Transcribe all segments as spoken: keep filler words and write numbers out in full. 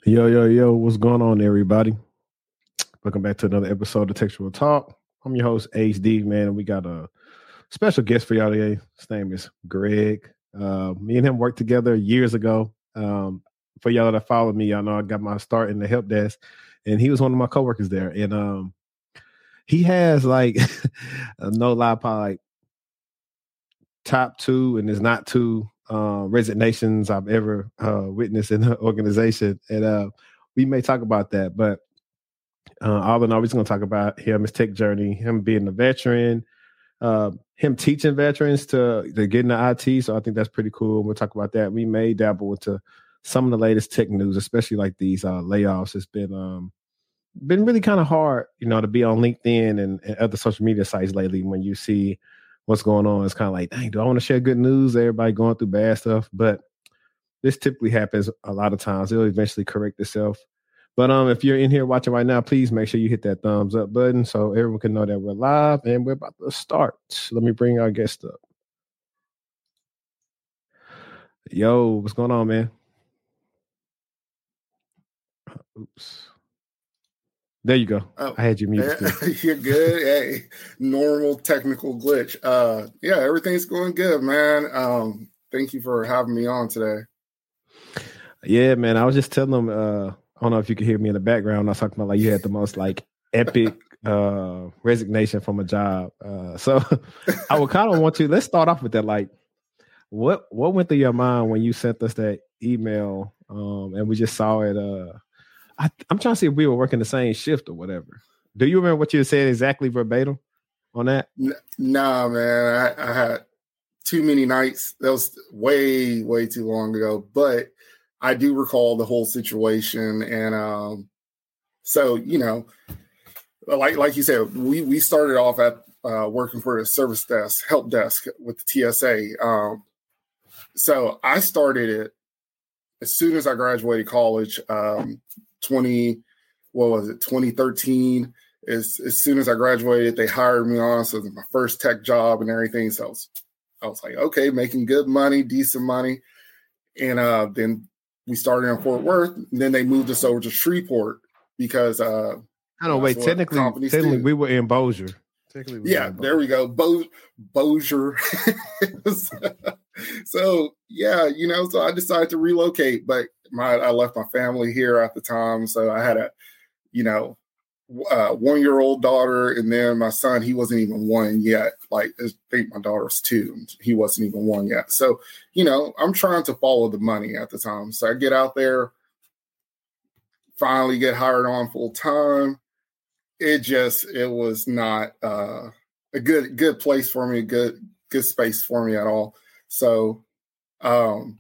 Yo, yo, yo, what's going on, everybody? Welcome back to another episode of Textual Talk. I'm your host, H D, man, and we got a special guest for y'all today. His name is Greg. Uh, me and him worked together years ago. Um, for y'all that follow me, y'all know I got my start in the help desk, and he was one of my coworkers there. And um, he has like, no lie, probably like top two, and there's not two uh, resignations I've ever uh, witnessed in the organization. And uh, we may talk about that, but uh, all in all, we're just going to talk about him, his tech journey, him being a veteran, uh, him teaching veterans to, to get into I T. So I think that's pretty cool. We'll talk about that. We may dabble into some of the latest tech news, especially like these uh, layoffs. It's been um, been really kind of hard, you know, to be on LinkedIn and, and other social media sites lately when you see what's going on. It's kind of like, dang, do I want to share good news? Everybody going through bad stuff. But this typically happens a lot of times. It'll eventually correct itself. But um, if you're in here watching right now, please make sure you hit that thumbs up button so everyone can know that we're live and we're about to start. Let me bring our guest up. Yo, what's going on, man? Oops. There you go. Oh, I had you muted. You're good. Hey, normal technical glitch. Uh, yeah, everything's going good, man. Um, thank you for having me on today. Yeah, man. I was just telling them, uh, I don't know if you could hear me in the background. I was talking about like you had the most like epic uh, resignation from a job. Uh, so I would kind of want to, let's start off with that. Like, what what went through your mind when you sent us that email um, and we just saw it? Uh, I, I'm trying to see if we were working the same shift or whatever. Do you remember what you said exactly verbatim on that? Nah, man. I, I had too many nights. That was way, way too long ago. But I do recall the whole situation. And um, so, you know, like like you said, we, we started off at uh, working for a service desk, help desk with the T S A. Um, so I started it as soon as I graduated college. Um, twenty, what was it, twenty thirteen. As, as soon as I graduated, they hired me on. So it was my first tech job and everything. So I was, I was like, okay, making good money, decent money. And uh, then we started in Fort Worth. And then they moved us over to Shreveport because uh, I don't wait. Technically, technically, we were in Bossier. We yeah, in there we go. Bo- Bossier. So yeah, you know, so I decided to relocate, but my I left my family here at the time, so I had a, you know, uh, one year old daughter, and then my son. He wasn't even one yet. Like I think my daughter was two, and he wasn't even one yet. So you know, I'm trying to follow the money at the time. So I get out there, finally get hired on full time. It just it was not uh, a good good place for me, good good space for me at all. So, um,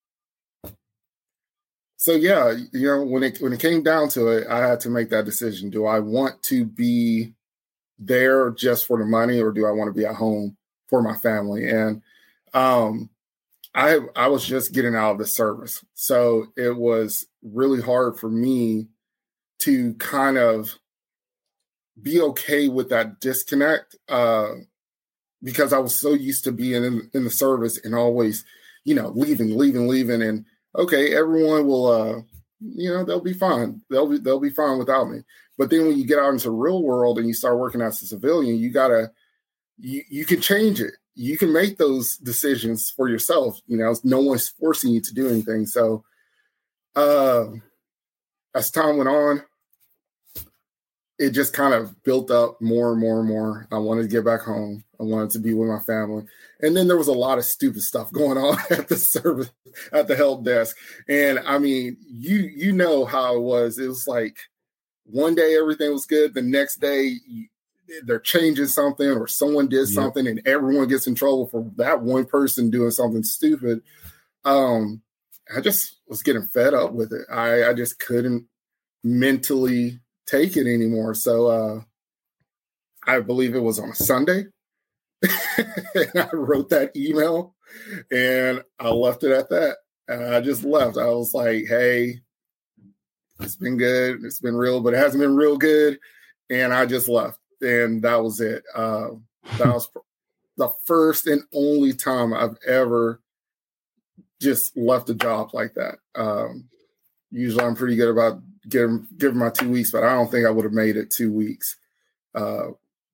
so yeah, you know, when it when it came down to it, I had to make that decision. Do I want to be there just for the money, or do I want to be at home for my family? And um, I I was just getting out of the service, so it was really hard for me to kind of be okay with that disconnect. Uh, because I was so used to being in, in the service and always, you know, leaving, leaving, leaving. And okay, everyone will, uh, you know, they'll be fine. They'll be, they'll be fine without me. But then when you get out into the real world and you start working as a civilian, you gotta, you, you can change it. You can make those decisions for yourself. You know, no one's forcing you to do anything. So uh, as time went on, it just kind of built up more and more and more. I wanted to get back home. I wanted to be with my family. And then there was a lot of stupid stuff going on at the service, at the help desk. And I mean, you you know how it was. It was like one day everything was good. The next day they're changing something or someone did something, yep. And everyone gets in trouble for that one person doing something stupid. Um, I just was getting fed up with it. I, I just couldn't mentally take it anymore. So uh, I believe it was on a Sunday. And I wrote that email and I left it at that. And I just left. I was like, hey, it's been good. It's been real, but it hasn't been real good. And I just left. And that was it. Uh, that was the first and only time I've ever just left a job like that. Um, usually I'm pretty good about giving giving my two weeks, but I don't think I would have made it two weeks uh,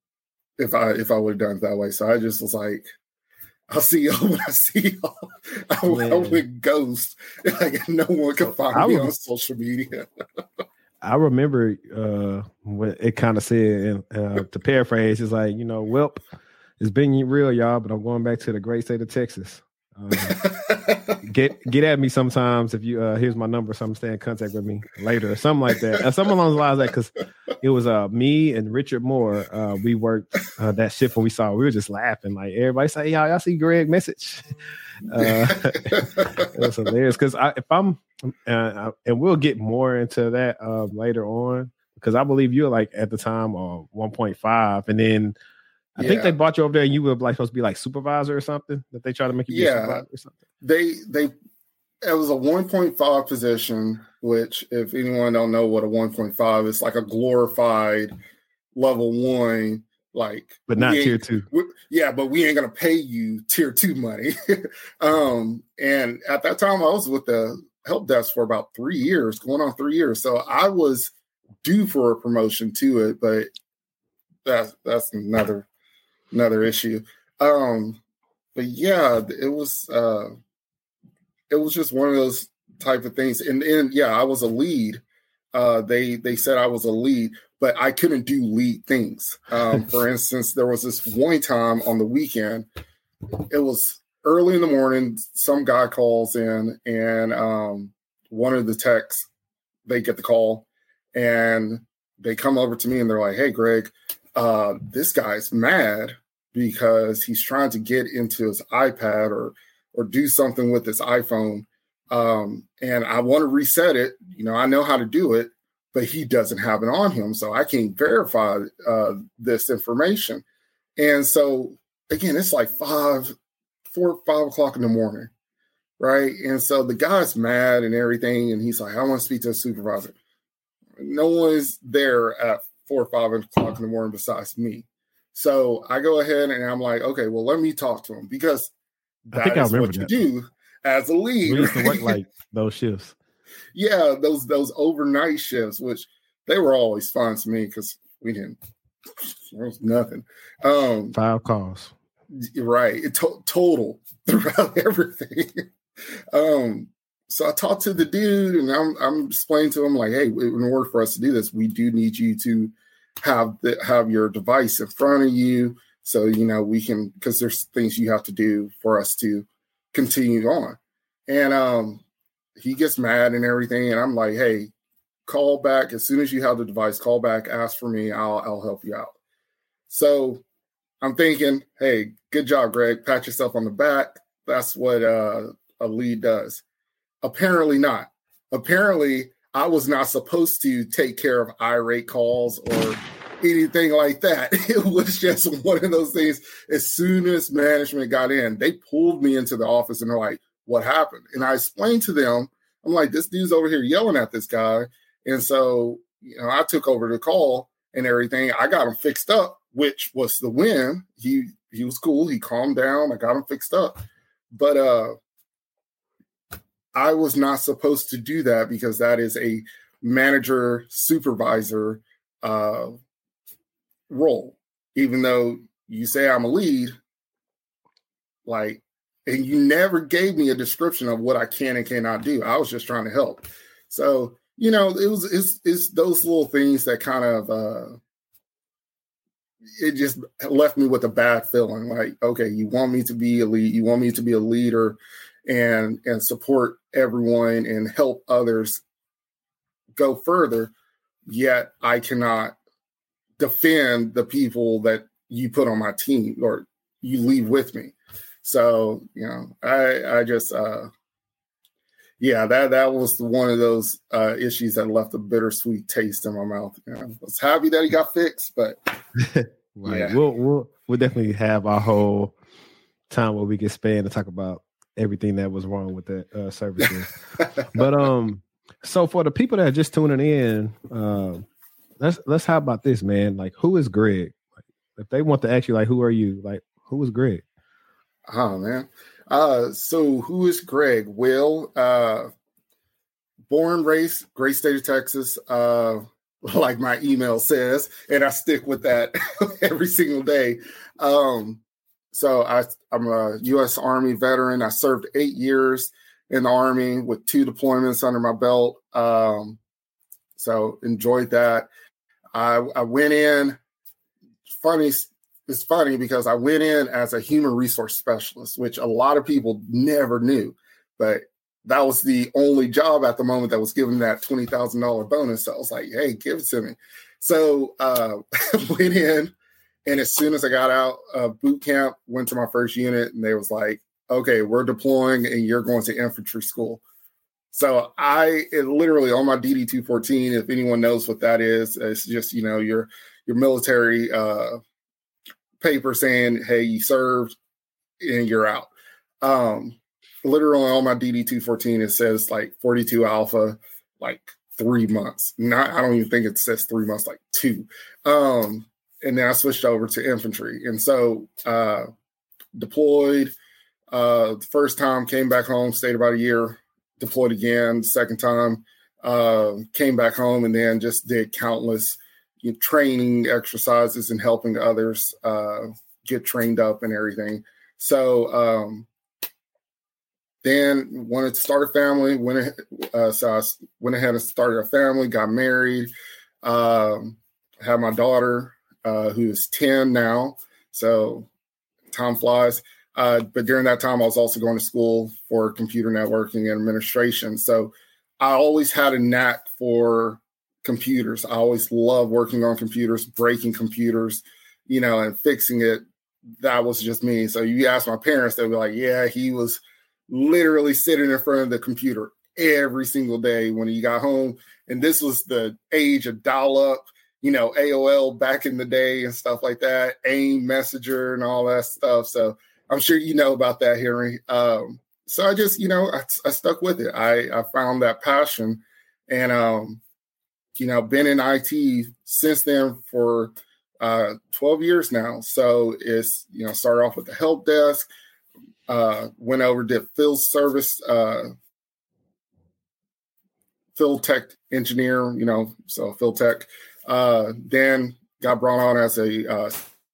if I if I would have done it that way. So I just was like, I'll see y'all when I see y'all. I, I went ghost. Like no one could find I me was, on social media. I remember uh, when it kind of said, uh, to paraphrase, it's like, you know, welp, it's been real, y'all, but I'm going back to the great state of Texas. Uh, get get at me sometimes if you uh, here's my number, some stay in contact with me later or something like that. Uh, something along the lines of that, because it was uh, me and Richard Moore. Uh, we worked uh, that shift when we saw it. We were just laughing. Like everybody say, y'all, y'all see Greg message. Uh, it was hilarious because if I'm uh, and we'll get more into that uh, later on, because I believe you're like at the time uh, one point five, and then I yeah. think they brought you over there and you were like supposed to be like supervisor or something, that they try to make you be yeah. a supervisor or something. They they it was a one point five position, which if anyone don't know what a one point five is, like a glorified level one. Like, but not tier two. Yeah, but we ain't gonna pay you tier two money. um, and at that time, I was with the help desk for about three years, going on three years. So I was due for a promotion to it, but that's that's another another issue. Um, but yeah, it was uh, it was just one of those type of things. And then yeah, I was a lead. Uh, they they said I was a lead, but I couldn't do lead things. Um, for instance, there was this one time on the weekend. It was early in the morning. Some guy calls in, and um, one of the techs, they get the call, and they come over to me, and they're like, "Hey, Greg, uh, this guy's mad because he's trying to get into his iPad or or do something with his iPhone." Um, and I want to reset it. You know, I know how to do it, but he doesn't have it on him. So I can't verify uh, this information. And so again, it's like five, four, five o'clock in the morning. Right. And so the guy's mad and everything. And he's like, I want to speak to a supervisor. No one's there at four or five o'clock in the morning besides me. So I go ahead and I'm like, okay, well, let me talk to him, because that is what you do as a lead. We used to work like those shifts. Yeah, those those overnight shifts, which they were always fun to me because we didn't. There was nothing. Um, Five calls. Right. It to- total throughout everything. um, so I talked to the dude, and I'm I'm explaining to him like, hey, in order for us to do this, we do need you to have the have your device in front of you, so you know we can, because there's things you have to do for us to continue on. And um, he gets mad and everything, and I'm like, hey, call back as soon as you have the device. Call back, ask for me. I'll I'll help you out. So I'm thinking, hey, good job, Greg. Pat yourself on the back. That's what uh, a lead does. Apparently not. Apparently, I was not supposed to take care of irate calls or anything like that. It was just one of those things. As soon as management got in, they pulled me into the office and they're like, what happened? And I explained to them, I'm like, this dude's over here yelling at this guy. And so, you know, I took over the call and everything. I got him fixed up, which was the win. He he was cool. He calmed down. I got him fixed up. But uh, I was not supposed to do that, because that is a manager supervisor uh, role. Even though you say I'm a lead, like, and you never gave me a description of what I can and cannot do. I was just trying to help. So, you know, it was it's it's those little things that kind of uh, it just left me with a bad feeling. Like, okay, you want me to be a lead, you want me to be a leader and and support everyone and help others go further, yet I cannot defend the people that you put on my team or you leave with me. So, you know, I I just uh yeah, that that was one of those uh issues that left a bittersweet taste in my mouth. You know, I was happy that he got fixed, but right. Yeah. We'll we'll we'll definitely have our whole time where we can spend to talk about everything that was wrong with that uh, services. But um, so for the people that are just tuning in, uh, let's let's how about this, man? Like, who is Greg? Like, if they want to ask you, like, who are you? Like, who is Greg? Oh man. Uh, so who is Greg? Well, uh, born, raised, great state of Texas, uh, like my email says, and I stick with that every single day. Um, so I, I'm a U S Army veteran. I served eight years in the Army with two deployments under my belt. Um, so enjoyed that. I, I went in, funny, it's funny because I went in as a human resource specialist, which a lot of people never knew, but that was the only job at the moment that was given that twenty thousand dollars bonus. So I was like, hey, give it to me. So uh, went in, and as soon as I got out of boot camp, went to my first unit, and they was like, okay, we're deploying, and you're going to infantry school. So I it literally on my D D two fourteen, if anyone knows what that is, it's just, you know, your your military uh, paper saying, hey, you served and you're out. Um, literally on my D D two fourteen, it says like forty-two Alpha, like three months. Not, I don't even think it says three months, like two. Um, and then I switched over to infantry. And so uh, deployed uh, the first time, came back home, stayed about a year, deployed again, the second time, uh, came back home, and then just did countless you know, training exercises and helping others uh, get trained up and everything. So um, then wanted to start a family, went ahead, uh, so I went ahead and started a family, got married, um, had my daughter, uh, who is ten now. So time flies. Uh, but during that time, I was also going to school for computer networking and administration. So I always had a knack for computers. I always loved working on computers, breaking computers, you know, and fixing it. That was just me. So you ask my parents, they'll be like, yeah, he was literally sitting in front of the computer every single day when he got home. And this was the age of dial-up, you know, A O L back in the day and stuff like that, AIM Messenger and all that stuff. So I'm sure you know about that, Henry. Um, so I just, you know, I, I stuck with it. I, I found that passion and, um, you know, been in I T since then for uh, twelve years now. So it's, you know, started off with the help desk, uh, went over, did field service, uh, field tech engineer, you know, so field tech, uh, then got brought on as a, uh,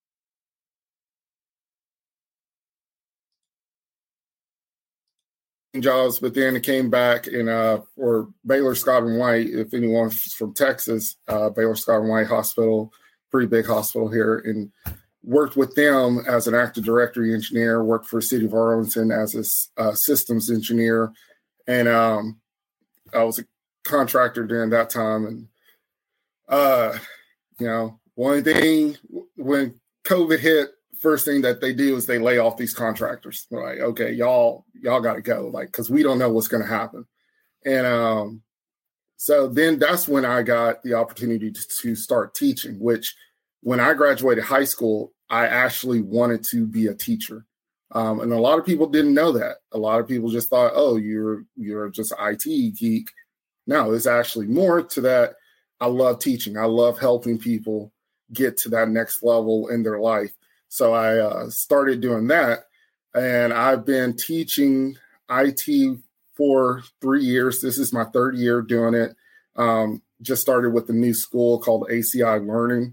jobs, but then it came back and uh, for Baylor Scott and White, if anyone's from Texas, uh, Baylor Scott and White Hospital, pretty big hospital here, and worked with them as an Active Directory engineer, worked for City of Arlington as a uh, systems engineer, and um, I was a contractor during that time. And, uh, you know, one thing, when COVID hit, first thing that they do is they lay off these contractors. They're like, okay, y'all, y'all got to go, like, because we don't know what's going to happen. And um, so then that's when I got the opportunity to, to start teaching, which when I graduated high school, I actually wanted to be a teacher. Um, and a lot of people didn't know that. A lot of people just thought, oh, you're, you're just an I T geek. No, it's actually more to that. I love teaching. I love helping people get to that next level in their life. So I uh, started doing that, and I've been teaching I T for three years. This is my third year doing it. Um, just started with a new school called A C I Learning.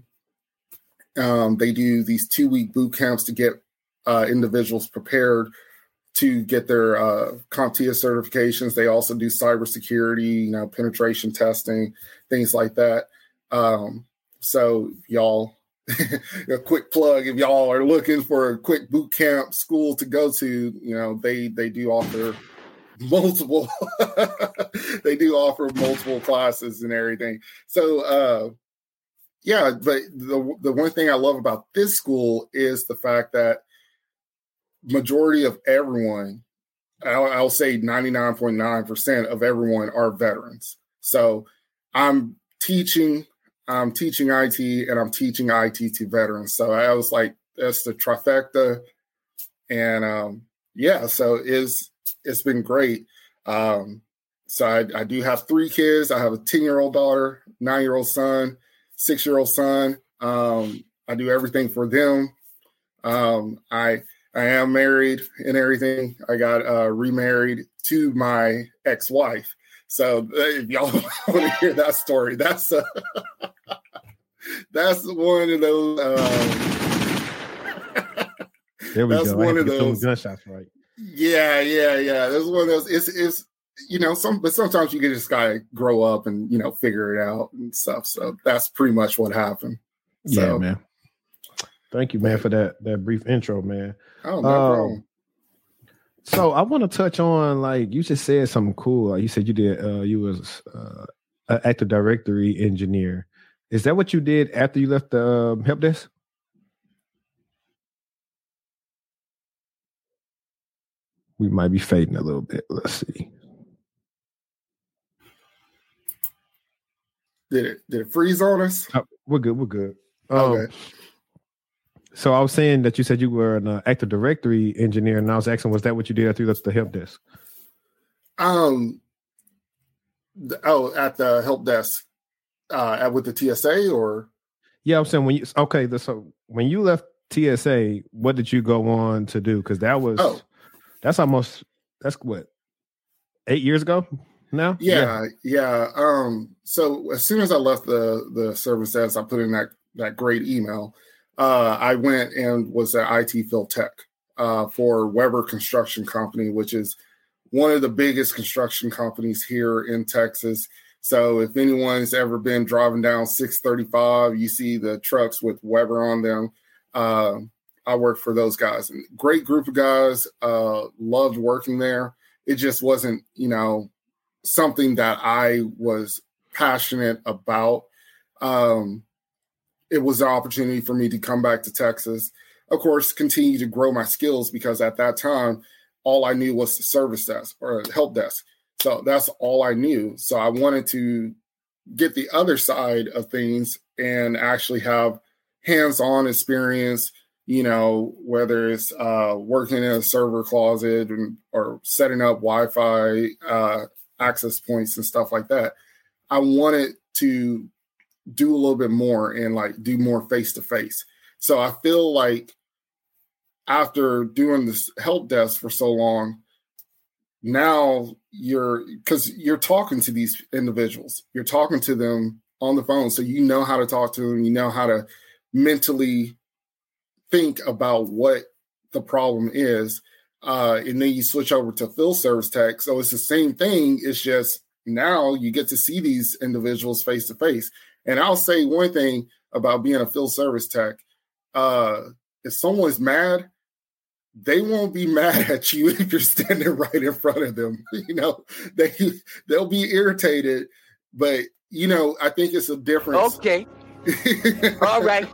Um, they do these two-week boot camps to get uh, individuals prepared to get their uh, CompTIA certifications. They also do cybersecurity, you know, penetration testing, things like that. Um, so y'all, a quick plug, if y'all are looking for a quick boot camp school to go to, you know, they they do offer multiple they do offer multiple classes and everything. So uh yeah, but the the one thing I love about this school is the fact that majority of everyone, I'll, I'll say ninety-nine point nine percent of everyone are veterans. So I'm teaching I'm teaching I T and I'm teaching I T to veterans. So I was like, that's the trifecta. And um, yeah, so it's, it's been great. Um, so I, I do have three kids. I have a ten-year-old daughter, nine-year-old son, six-year-old son. Um, I do everything for them. Um, I I am married and everything. I got uh, remarried to my ex-wife. So if y'all want to hear that story, that's uh, that's one of those. Um, there we that's go. One I of those gunshots, right? Yeah, yeah, yeah. That's one of those. It's it's you know some, but sometimes you can just gotta grow up and you know figure it out and stuff. So that's pretty much what happened. So, yeah, man. Thank you, man, for that that brief intro, man. Oh, no um, problem. So I want to touch on, like, you just said something cool. Like you said you did, uh, you was uh, an Active Directory engineer. Is that what you did after you left the uh, help desk? We might be fading a little bit. Let's see. Did it did it freeze on us? Oh, we're good. We're good. Um, Okay. So I was saying that you said you were an uh, Active Directory engineer, and I was asking, was that what you did after you left the help desk? Um. th- Oh, at the help desk, uh, at, with the T S A, or Yeah, I'm saying when you okay. The, so when you left T S A, what did you go on to do? Because that was oh, that's almost that's what eight years ago now. yeah, yeah. Um. So as soon as I left the the service desk, I put in that that great email. Uh, I went and was at I T Field Tech uh, for Weber Construction Company, which is one of the biggest construction companies here in Texas. So if anyone's ever been driving down six thirty-five, you see the trucks with Weber on them. Uh, I worked for those guys. And great group of guys. Uh, loved working there. It just wasn't, you know, something that I was passionate about. Um, it was an opportunity for me to come back to Texas. Of course, continue to grow my skills because at that time, all I knew was the service desk or help desk. So that's all I knew. So I wanted to get the other side of things and actually have hands-on experience, you know, whether it's uh, working in a server closet and, or setting up Wi-Fi uh, access points and stuff like that. I wanted to do a little bit more and like do more face-to-face. So I feel like after doing this help desk for so long, now you're, because you're talking to these individuals, you're talking to them on the phone. So you know how to talk to them, you know how to mentally think about what the problem is. Uh, and then you switch over to field service tech. So it's the same thing. It's just now you get to see these individuals face to face. And I'll say one thing about being a field service tech. Uh, if someone's mad, they won't be mad at you if you're standing right in front of them. You know, they, they'll be irritated, but, you know, I think it's a difference. Okay. All right.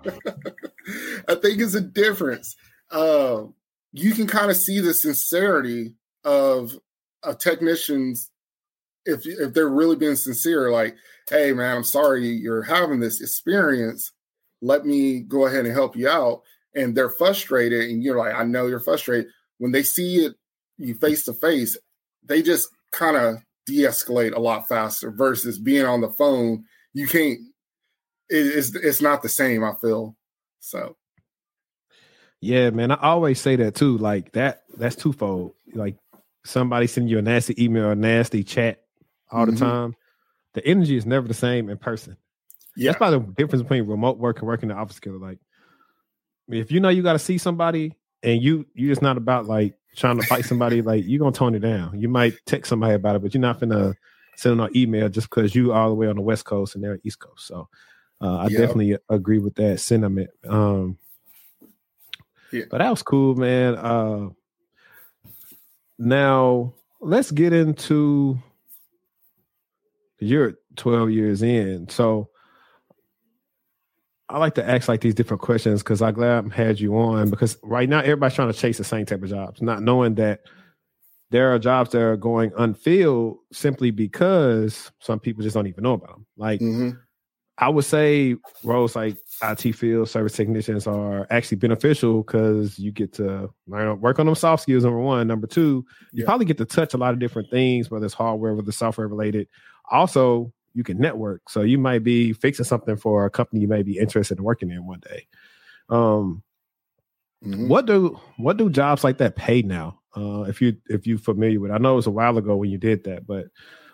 I think it's a difference. Uh, you can kind of see the sincerity of, of technicians if if they're really being sincere, like, hey, man, I'm sorry you're having this experience. Let me go ahead and help you out. And they're frustrated, and you're like, I know you're frustrated. When they see it, you face to face, they just kind of de-escalate a lot faster versus being on the phone. You can't, it, it's, it's not the same, I feel. So. Yeah, man, I always say that too. Like that, that's twofold. Like somebody sending you a nasty email, a nasty chat all the mm-hmm. time. The energy is never the same in person. Yeah. That's probably the difference between remote work and working in the office together. Like, if you know you got to see somebody and you you just not about like trying to fight somebody, like you're gonna tone it down. You might text somebody about it, but you're not gonna send them an email just because you all the way on the West Coast and they're East Coast. So uh, I yep. definitely agree with that sentiment. Um, yeah. But that was cool, man. Uh, now let's get into, you're twelve years in, so I like to ask like these different questions because I'm glad I had you on, because right now everybody's trying to chase the same type of jobs, not knowing that there are jobs that are going unfilled simply because some people just don't even know about them. Like mm-hmm. I would say roles like I T field service technicians are actually beneficial because you get to learn, work on them soft skills, number one. Number two, you yeah. probably get to touch a lot of different things, whether it's hardware, whether it's software related. Also, you can network. So you might be fixing something for a company you may be interested in working in one day. Um, mm-hmm. What do what do jobs like that pay now? Uh, if you if you're familiar with it. I know it was a while ago when you did that, but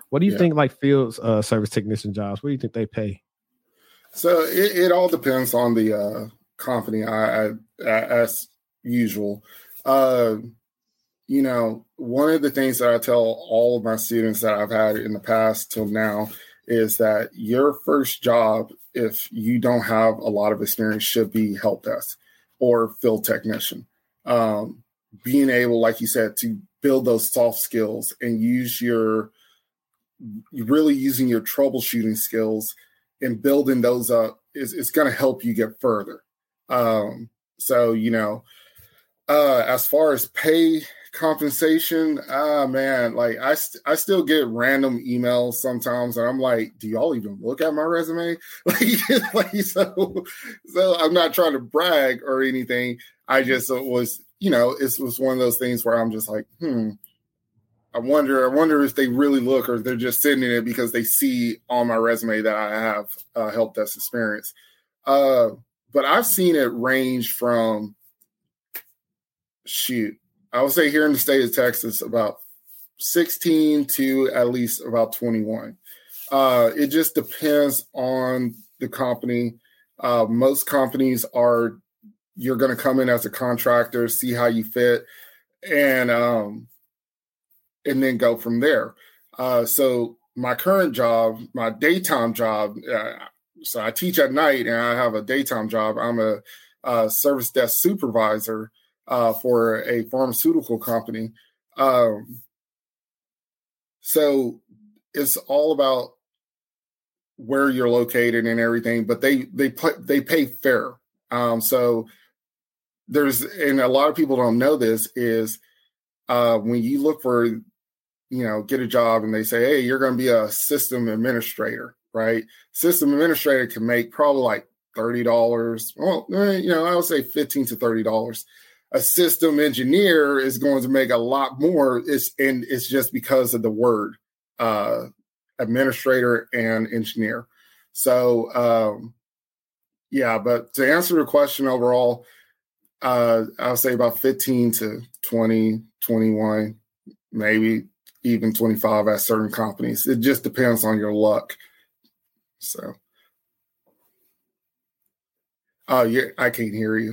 What do you Yeah. think, like field uh, service technician jobs? What do you think they pay? So it, it all depends on the uh, company, I, I, as usual. Uh, you know, one of the things that I tell all of my students that I've had in the past till now is that your first job, if you don't have a lot of experience, should be help desk or field technician. Um, being able, like you said, to build those soft skills and use your, really using your troubleshooting skills and building those up is, is going to help you get further. Um, so, you know, uh, as far as pay compensation, ah, man, like I, st- I still get random emails sometimes and I'm like, do y'all even look at my resume? Like, like so, so I'm not trying to brag or anything. I just was, you know, it was one of those things where I'm just like, hmm, I wonder, I wonder if they really look or they're just sitting in it because they see on my resume that I have uh, help desk experience. Uh, but I've seen it range from, shoot, I would say here in the state of Texas, about sixteen to at least about twenty-one. Uh, it just depends on the company. Uh, most companies are, you're going to come in as a contractor, see how you fit, and um, and then go from there. Uh, so my current job, my daytime job, uh, so I teach at night and I have a daytime job. I'm a, a service desk supervisor uh, for a pharmaceutical company. Um, so it's all about where you're located and everything, but they they put they pay fair. Um, so there's, and a lot of people don't know this, is uh, when you look for, you know, get a job and they say, hey, you're going to be a system administrator, right? System administrator can make probably like thirty dollars. Well, you know, I would say fifteen to thirty dollars. A system engineer is going to make a lot more. It's, and it's just because of the word uh, administrator and engineer. So, um, yeah, but to answer the question overall, uh, I'll say about fifteen to twenty, twenty-one, maybe even twenty-five at certain companies. It just depends on your luck. So, oh, yeah, I can't hear you.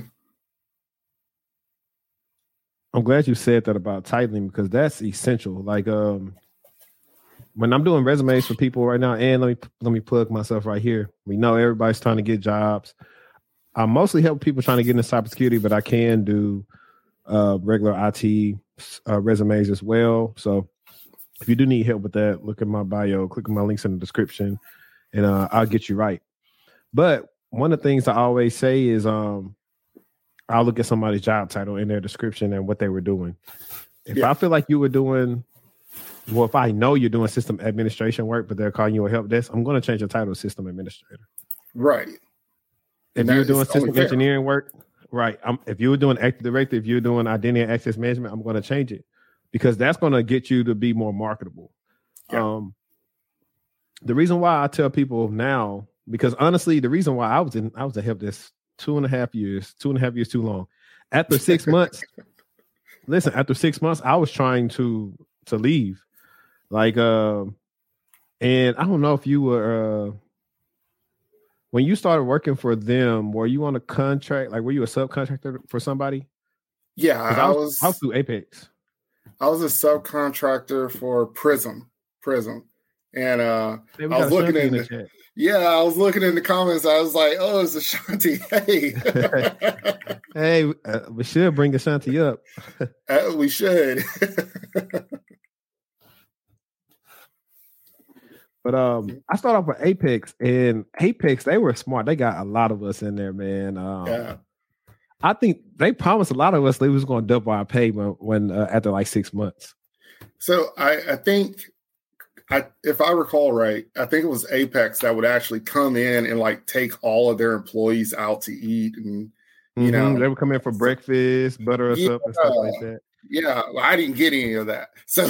I'm glad you said that about titling because that's essential. Like, um, when I'm doing resumes for people right now, and let me let me plug myself right here. We know everybody's trying to get jobs. I mostly help people trying to get into cybersecurity, but I can do uh, regular I T uh, resumes as well. So if you do need help with that, look at my bio, click on my links in the description, and uh, I'll get you right. But one of the things I always say is um, I'll look at somebody's job title in their description and what they were doing. If yeah. I feel like you were doing, well, if I know you're doing system administration work, but they're calling you a help desk, I'm going to change the title to system administrator. Right. If you're doing system engineering work, right. I'm, if you were doing Active Directory, if you're doing identity and access management, I'm going to change it because that's going to get you to be more marketable. Yeah. Um, the reason why I tell people now, because honestly, the reason why I was in, I was a help desk two and a half years, two and a half years too long. After six months, listen, after six months, I was trying to to leave. Like, uh, and I don't know if you were, uh, when you started working for them, were you on a contract? Like, were you a subcontractor for somebody? Yeah, I, I was, was. I was through Apex. I was a subcontractor for Prism. Prism. And uh, hey, I was looking in the, the chat. Yeah, I was looking in the comments. I was like, "Oh, it's Ashanti." Hey, hey, uh, we should bring Ashanti up. uh, we should. But um, I started off with Apex, and Apex, they were smart. They got a lot of us in there, man. Um, yeah, I think they promised a lot of us they was going to double our pay when, when uh, after like six months. So I, I think. I, if I recall right, I think it was Apex that would actually come in and like take all of their employees out to eat, and you mm-hmm. know they would come in for breakfast, butter us yeah, up, and stuff like that. Yeah, well, I didn't get any of that, so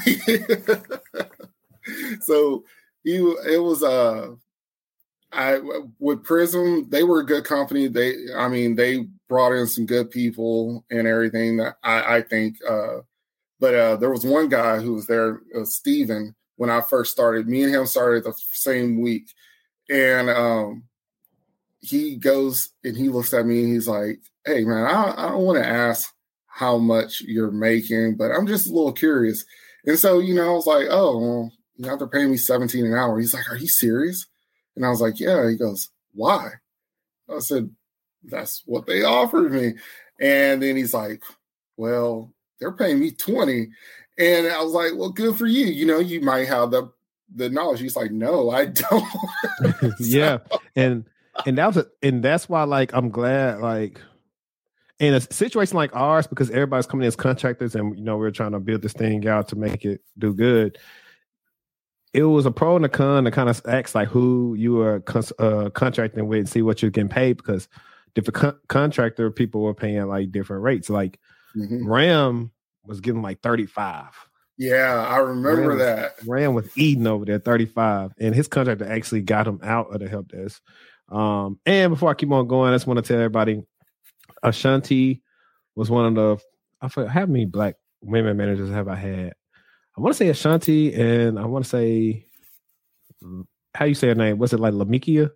so you it was uh, I with Prism, they were a good company. They, I mean, they brought in some good people and everything. That I, I think, uh, but uh, there was one guy who was there, uh, Steven. when I first started. Me and him started the same week. And um, he goes and he looks at me and he's like, hey, man, I, I don't want to ask how much you're making, but I'm just a little curious. And so, you know, I was like, oh, well, you know, they're paying me seventeen an hour. He's like, are you serious? And I was like, yeah. He goes, why? I said, that's what they offered me. And then he's like, well, they're paying me twenty. And I was like, well, good for you. You know, you might have the, the knowledge. He's like, no, I don't. so, yeah. And, and that was, a, and that's why, like, I'm glad, like, in a situation like ours, because everybody's coming in as contractors and, you know, we're trying to build this thing out to make it do good. It was a pro and a con to kind of ask like who you were uh, contracting with and see what you're getting paid, because different con- contractor people were paying like different rates. Like mm-hmm. Ram was getting like thirty-five. Yeah, I remember Ram that. Was, Ram was eating over there thirty-five, and his contractor actually got him out of the help desk. Um, and before I keep on going, I just want to tell everybody, Ashanti was one of the, I forget how many black women managers have I had? I want to say Ashanti, and I want to say, how you say her name? Was it like Lamikia?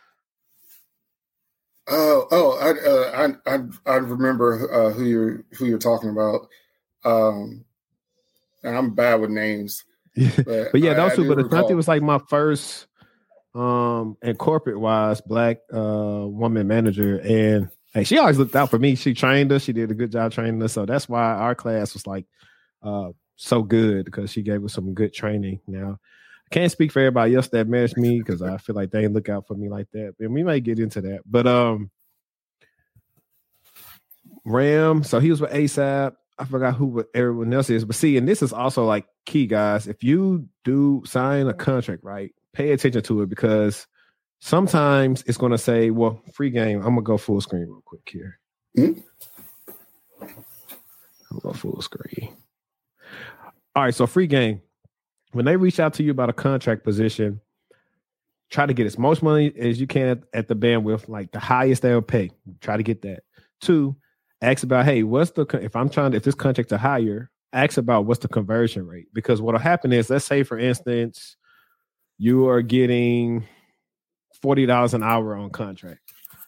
Oh, oh, I, uh, I, I, I remember uh, who you're who you're talking about. Um, and I'm bad with names, but, but yeah, those two. But Ashanti was like my first, um, and corporate wise, black uh woman manager, and hey, she always looked out for me. She trained us. She did a good job training us. So that's why our class was like uh, so good, because she gave us some good training. Now, I can't speak for everybody else that managed me, because I feel like they didn't look out for me like that. And we may get into that. But um, Ram, so he was with ASAP. I forgot who everyone else is. But see, and this is also like key, guys. If you do sign a contract, right, pay attention to it, because sometimes it's going to say, well, free game. I'm going to go full screen real quick here. Mm-hmm. I'm going to go full screen. All right, so free game. When they reach out to you about a contract position, try to get as much money as you can at the bandwidth, like the highest they'll pay. Try to get that. Two, ask about, hey, what's the, if I'm trying to, if this contract's a hire, ask about what's the conversion rate. Because what'll happen is, let's say, for instance, you are getting forty dollars an hour on contract.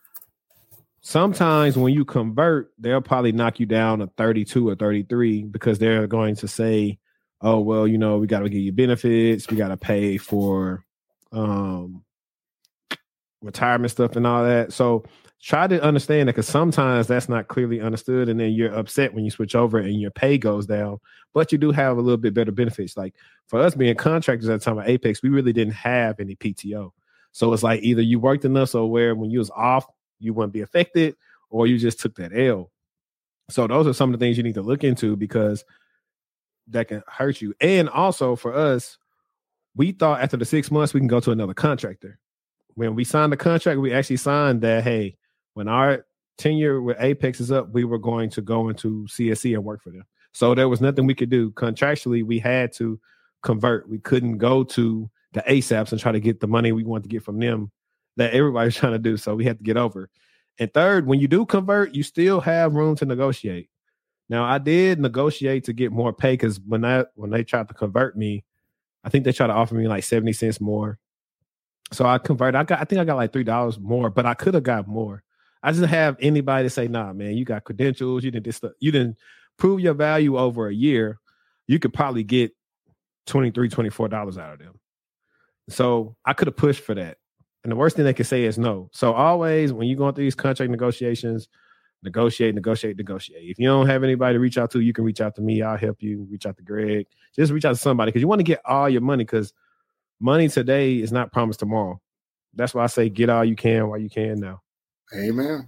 Sometimes when you convert, they'll probably knock you down to thirty-two or thirty-three, because they're going to say, oh, well, you know, we got to give you benefits. We got to pay for um, retirement stuff and all that. So try to understand that, because sometimes that's not clearly understood. And then you're upset when you switch over and your pay goes down, but you do have a little bit better benefits. Like for us being contractors at the time of Apex, we really didn't have any P T O. So it's like either you worked enough so where when you was off, you wouldn't be affected, or you just took that L. So those are some of the things you need to look into, because that can hurt you. And also for us, we thought after the six months, we can go to another contractor. When we signed the contract, we actually signed that, hey, when our tenure with Apex is up, we were going to go into C S C and work for them. So there was nothing we could do. Contractually, we had to convert. We couldn't go to the ASAPs and try to get the money we wanted to get from them that everybody's trying to do. So we had to get over. And third, when you do convert, you still have room to negotiate. Now, I did negotiate to get more pay, because when I when they tried to convert me, I think they tried to offer me like seventy cents more. So I converted. I got, I think I got like three dollars more, but I could have got more. I didn't have anybody to say, nah, man, you got credentials. You didn't this stuff. You didn't prove your value over a year. You could probably get twenty-three dollars, twenty-four dollars out of them. So I could have pushed for that. And the worst thing they can say is no. So always, when you're going through these contract negotiations, negotiate, negotiate, negotiate. If you don't have anybody to reach out to, you can reach out to me. I'll help you. Reach out to Greg. Just reach out to somebody, because you want to get all your money, because money today is not promised tomorrow. That's why I say get all you can while you can now. Amen.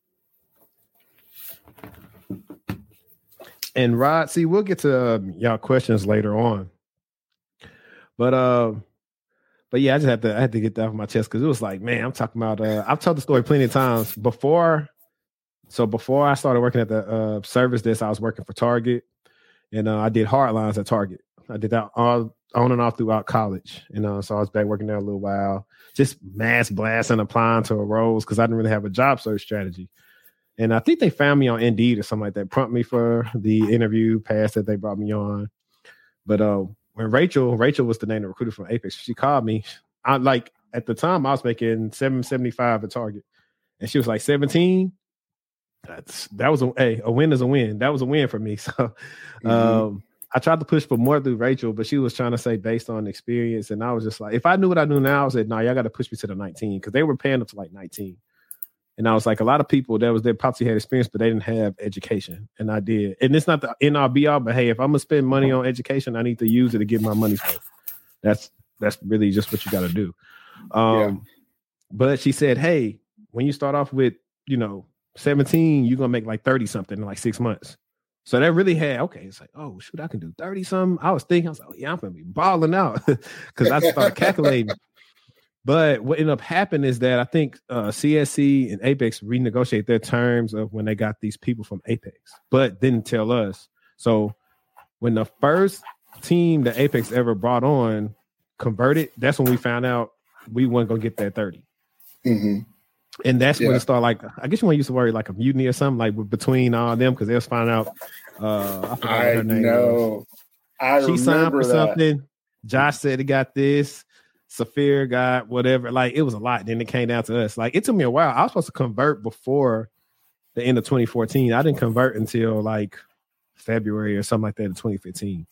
And Rod, see, we'll get to uh, y'all questions later on. But uh, but yeah, I just had to I had to get that off my chest, because it was like, man, I'm talking about. Uh, I've told the story plenty of times before. So before I started working at the uh, service desk, I was working for Target, and uh, I did hard lines at Target. I did that all on and off throughout college, and uh, so I was back working there a little while, just mass blasting, applying to roles, because I didn't really have a job search strategy. And I think they found me on Indeed or something like that, prompt me for the interview, passed that they brought me on. But uh, when Rachel, Rachel was the name of the recruiter from Apex. She called me. I like at the time I was making seven seventy-five at Target, and she was like seventeen. That's that was a hey, a win is a win. That was a win for me. So mm-hmm. um, I tried to push for more through Rachel, but she was trying to say based on experience, and I was just like, if I knew what I knew now, I said, no, nah, y'all got to push me to the nineteen because they were paying up to like nineteen. And I was like, a lot of people that was there probably had experience, but they didn't have education. And I did. And it's not the end all be all, but hey, if I'm gonna spend money on education, I need to use it to get my money's worth. That's that's really just what you got to do. Um, yeah. But she said, hey, when you start off with, you know, seventeen, you're gonna make like thirty something in like six months. So that really had okay. It's like, oh shoot, I can do thirty something. I was thinking, I was like, oh, yeah, I'm gonna be balling out because I started calculating. But what ended up happening is that I think uh, C S C and Apex renegotiate their terms of when they got these people from Apex, but didn't tell us. So when the first team that Apex ever brought on converted, that's when we found out we weren't gonna get that thirty. Mm-hmm. And that's yeah. when it started. Like, I guess you want to use the word like a mutiny or something, like between all them because they was finding out. Uh, I forgot I what her name know. was. I she signed for that. something. Josh said he got this. Saphir got whatever. Like it was a lot. Then it came down to us. Like it took me a while. I was supposed to convert before the end of twenty fourteen. I didn't convert until like February or something like that in twenty fifteen.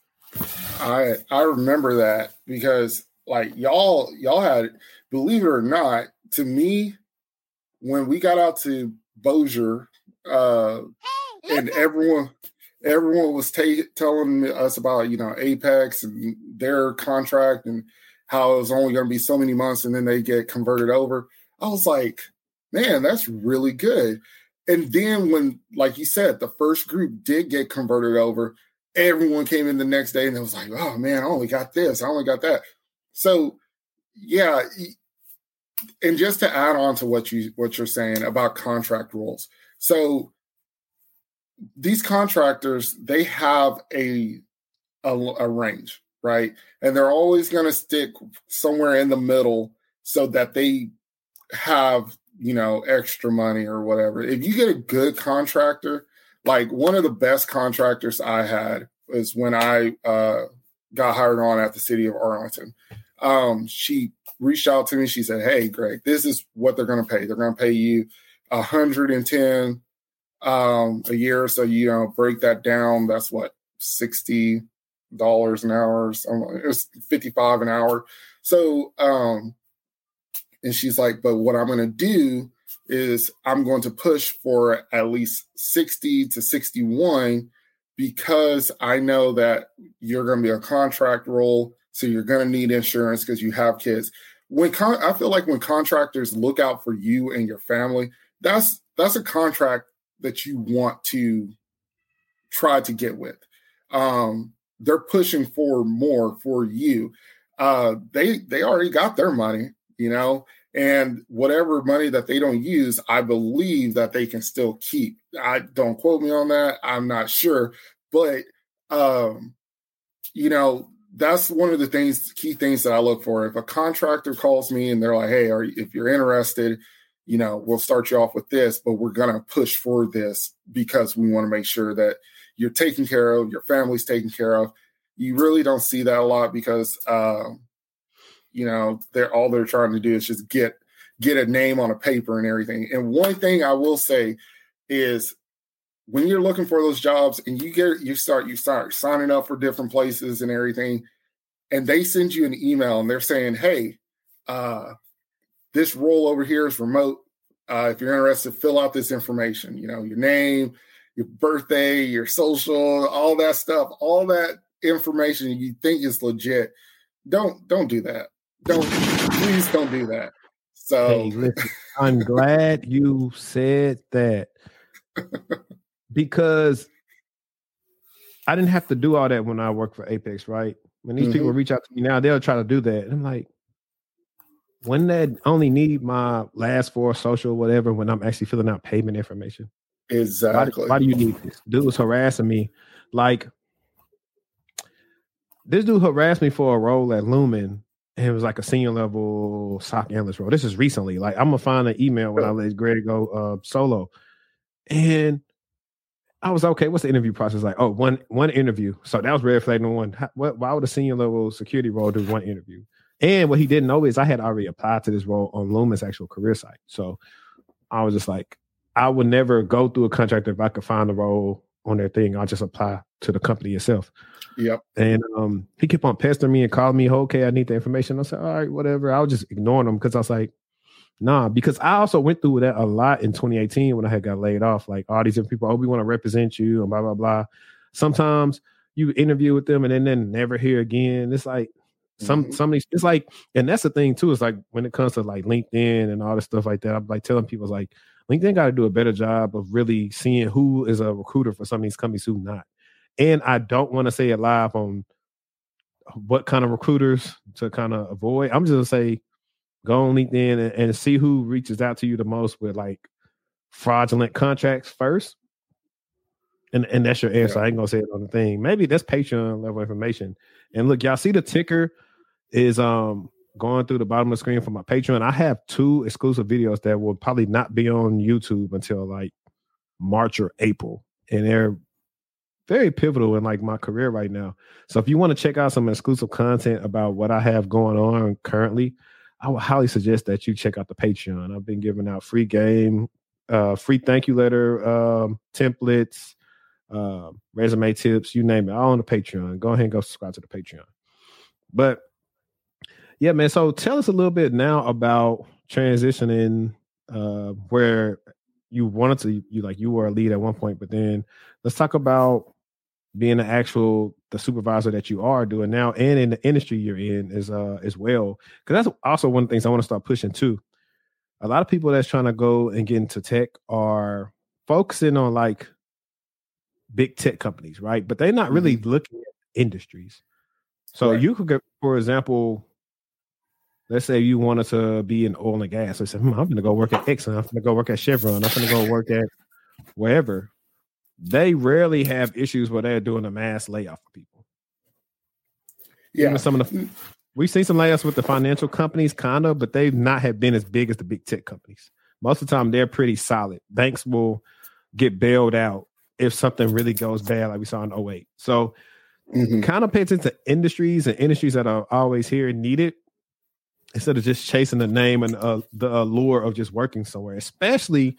I I remember that because like y'all y'all had, believe it or not, to me, when we got out to Bossier, uh, and everyone everyone was t- telling us about, you know, Apex and their contract and how it was only going to be so many months and then they get converted over. I was like, man, that's really good. And then when, like you said, the first group did get converted over, everyone came in the next day and it was like, oh man, I only got this. I only got that. So yeah. And just to add on to what you, what you're saying about contract rules. So these contractors, they have a, a, a range, right? And they're always going to stick somewhere in the middle so that they have, you know, extra money or whatever. If you get a good contractor, like one of the best contractors I had was when I uh, got hired on at the city of Arlington. Um, she reached out to me. She said, hey, Greg, this is what they're going to pay. They're going to pay you one hundred ten um, a year. So, you know, break that down. That's what, sixty dollars an hour. So it was fifty-five an hour. So, um, and she's like, but what I'm going to do is I'm going to push for at least sixty to sixty-one because I know that you're going to be a contract role. So you're going to need insurance because you have kids. When con- I feel like when contractors look out for you and your family, that's, that's a contract that you want to try to get with. Um, they're pushing for more for you. Uh, they, they already got their money, you know, and whatever money that they don't use, I believe that they can still keep. I don't quote me on that. I'm not sure, but, um, you know, that's one of the things, key things that I look for. If a contractor calls me and they're like, hey, are you, if you're interested, you know, we'll start you off with this, but we're going to push for this because we want to make sure that you're taken care of, your family's taken care of. You really don't see that a lot because, um, you know, they're all they're trying to do is just get get a name on a paper and everything. And one thing I will say is when you're looking for those jobs and you get you start you start signing up for different places and everything, and they send you an email and they're saying, hey, uh, this role over here is remote. Uh, if you're interested, fill out this information, you know, your name, your birthday, your social, all that stuff, all that information you think is legit. Don't don't do that. Don't please don't do that. So hey, listen, I'm glad you said that because I didn't have to do all that when I worked for Apex, right? When these mm-hmm. people reach out to me now, they'll try to do that. And I'm like, when they only need my last four social, whatever, when I'm actually filling out payment information. Exactly. Why, why do you need this? Dude was harassing me. Like, this dude harassed me for a role at Lumen. And it was like a senior level S O C analyst role. This is recently. Like, I'm going to find an email when I let Greg go uh, solo. And I was okay. What's the interview process like? Oh, one one interview. So that was red flag number one. How, what, why would a senior level security role do one interview? And what he didn't know is I had already applied to this role on Lumen's actual career site. So I was just like, I would never go through a contractor if I could find a role on their thing. I'll just apply to the company itself. Yep. And um, he kept on pestering me and calling me, okay, I need the information. I said, all right, whatever. I was just ignoring him because I was like, nah, because I also went through that a lot in twenty eighteen when I had got laid off. Like all these different people, oh, we want to represent you and blah, blah, blah. Sometimes you interview with them and then, then never hear again. It's like some, mm-hmm. some of these, it's like, and that's the thing too, is like when it comes to like LinkedIn and all this stuff like that, I'm like telling people, it's like LinkedIn got to do a better job of really seeing who is a recruiter for some of these companies, who not. And I don't want to say it live on what kind of recruiters to kind of avoid. I'm just going to say, go on LinkedIn and, and see who reaches out to you the most with like fraudulent contracts first. And and that's your answer. Yeah. I ain't gonna say it on the thing. Maybe that's Patreon level information. And look, y'all see the ticker is um going through the bottom of the screen for my Patreon. I have two exclusive videos that will probably not be on YouTube until like March or April. And they're very pivotal in like my career right now. So if you want to check out some exclusive content about what I have going on currently, I would highly suggest that you check out the Patreon. I've been giving out free game, uh, free thank you letter, um, templates, uh, resume tips, you name it, all on the Patreon. Go ahead and go subscribe to the Patreon. But yeah, man. So tell us a little bit now about transitioning uh, where you wanted to, you like you were a lead at one point, but then let's talk about being the actual the supervisor that you are doing now, and in the industry you're in as uh as well. Because that's also one of the things I want to start pushing too. A lot of people that's trying to go and get into tech are focusing on like big tech companies, right? But they're not really mm-hmm. looking at industries. So right. you could get, for example, let's say you wanted to be in oil and gas. So you say, hmm, I'm going to go work at Exxon. I'm going to go work at Chevron. I'm going to go work at wherever. They rarely have issues where they're doing a mass layoff for people. Yeah. Even some of the, we've seen some layoffs with the financial companies, kind of, but they've not have been as big as the big tech companies. Most of the time, they're pretty solid. Banks will get bailed out if something really goes bad, like we saw in oh eight. So mm-hmm. kind of pay attention to industries and industries that are always here and needed, instead of just chasing the name and uh, the allure of just working somewhere, especially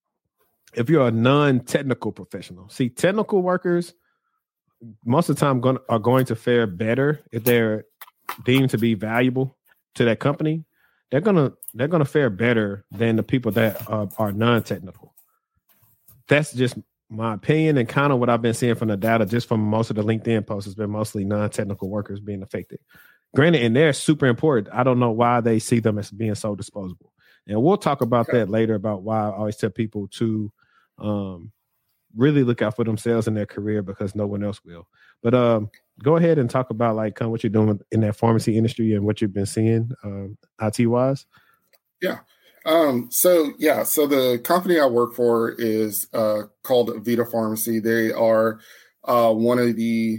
if you're a non-technical professional. See, technical workers most of the time going, are going to fare better if they're deemed to be valuable to that company. They're gonna they're gonna fare better than the people that uh, are non-technical. That's just my opinion, and kind of what I've been seeing from the data, just from most of the LinkedIn posts, has been mostly non-technical workers being affected. Granted, and they're super important. I don't know why they see them as being so disposable. And we'll talk about okay. that later, about why I always tell people to um, really look out for themselves in their career, because no one else will. But um, go ahead and talk about like kind of what you're doing in that pharmacy industry and what you've been seeing um, I T wise. Yeah. Um, so, yeah. So the company I work for is uh, called Avita Pharmacy. They are uh, one of the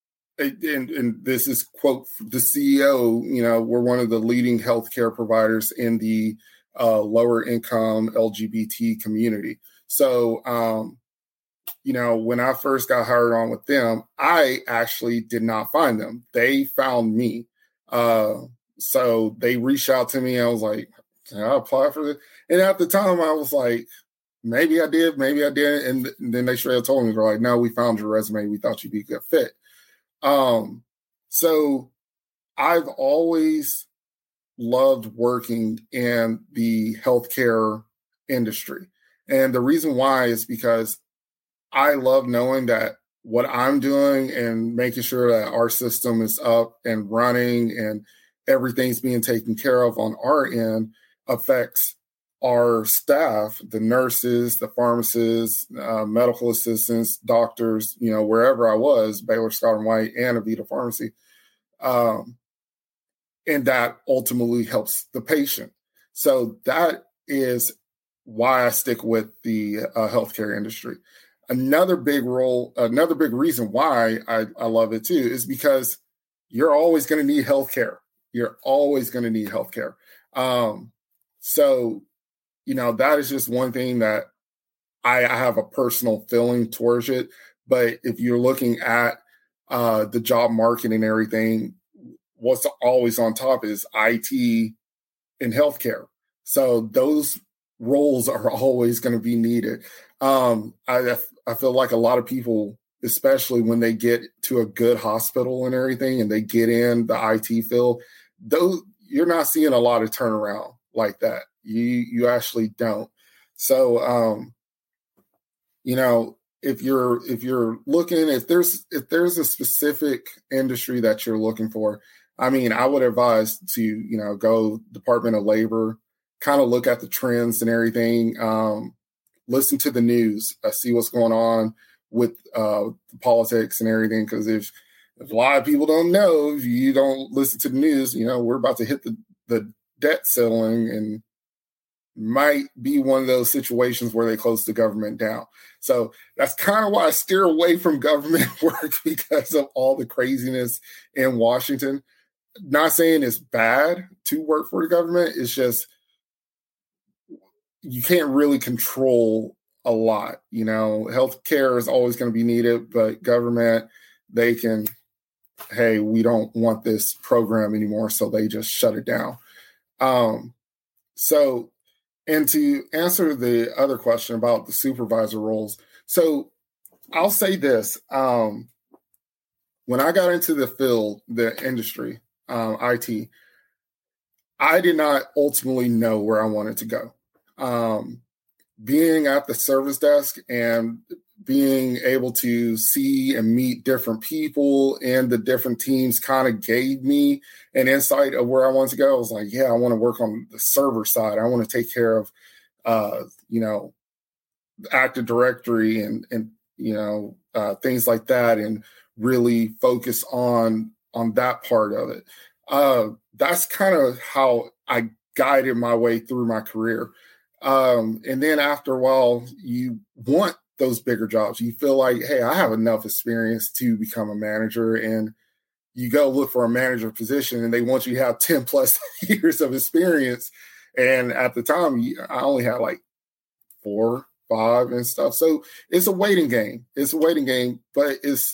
And, and this is quote the C E O, you know, we're one of the leading healthcare providers in the uh, lower income L G B T community. So, um, you know, when I first got hired on with them, I actually did not find them. They found me. Uh, so they reached out to me. I was like, can I apply for this? And at the time I was like, maybe I did, maybe I didn't. And then they straight up told me, they're like, no, we found your resume. We thought you'd be a good fit. Um, so I've always loved working in the healthcare industry. And the reason why is because I love knowing that what I'm doing and making sure that our system is up and running and everything's being taken care of on our end affects our staff, the nurses, the pharmacists, uh, medical assistants, doctors, you know, wherever I was, Baylor Scott and White and Avita Pharmacy. Um, and that ultimately helps the patient. So that is why I stick with the uh, healthcare industry. Another big role, another big reason why I, I love it too, is because you're always going to need healthcare. You're always going to need healthcare. Um, so, you know, that is just one thing that I, I have a personal feeling towards it. But if you're looking at uh, the job market and everything, what's always on top is I T and healthcare. So those roles are always going to be needed. Um, I, I feel like a lot of people, especially when they get to a good hospital and everything, and they get in the I T field, those you're not seeing a lot of turnaround like that. You you actually don't. So, um, you know, if you're if you're looking, if there's if there's a specific industry that you're looking for, I mean, I would advise to, you know, go Department of Labor, kind of look at the trends and everything, um, listen to the news, uh, see what's going on with uh, politics and everything. Because if, if a lot of people don't know, if you don't listen to the news, you know, we're about to hit the, the debt ceiling and might be one of those situations where they close the government down. So that's kind of why I steer away from government work, because of all the craziness in Washington. Not saying it's bad to work for the government. It's just you can't really control a lot. You know, healthcare is always going to be needed, but government, they can, hey, we don't want this program anymore, so they just shut it down. Um, so, and to answer the other question about the supervisor roles, so I'll say this. Um, when I got into the field, the industry, um, I T, I did not ultimately know where I wanted to go. Um, being at the service desk and being able to see and meet different people and the different teams kind of gave me an insight of where I wanted to go. I was like, yeah, I want to work on the server side. I want to take care of, uh, you know, Active Directory and, and you know, uh, things like that, and really focus on, on that part of it. Uh, that's kind of how I guided my way through my career. Um, and then after a while, you want those bigger jobs. You feel like, hey, I have enough experience to become a manager, and you go look for a manager position and they want you to have ten plus years of experience. And at the time, I only had like four, five and stuff. So it's a waiting game. It's a waiting game, but it's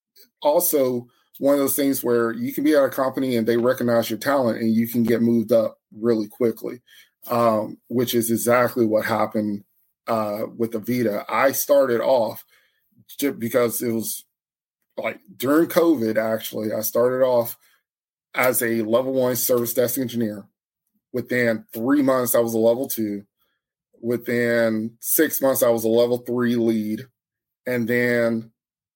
also one of those things where you can be at a company and they recognize your talent and you can get moved up really quickly, um, which is exactly what happened uh, with Avita. I started off just because it was like during COVID, actually. I started off as a level one service desk engineer. Within three months, I was a level two. Within six months, I was a level three lead. And then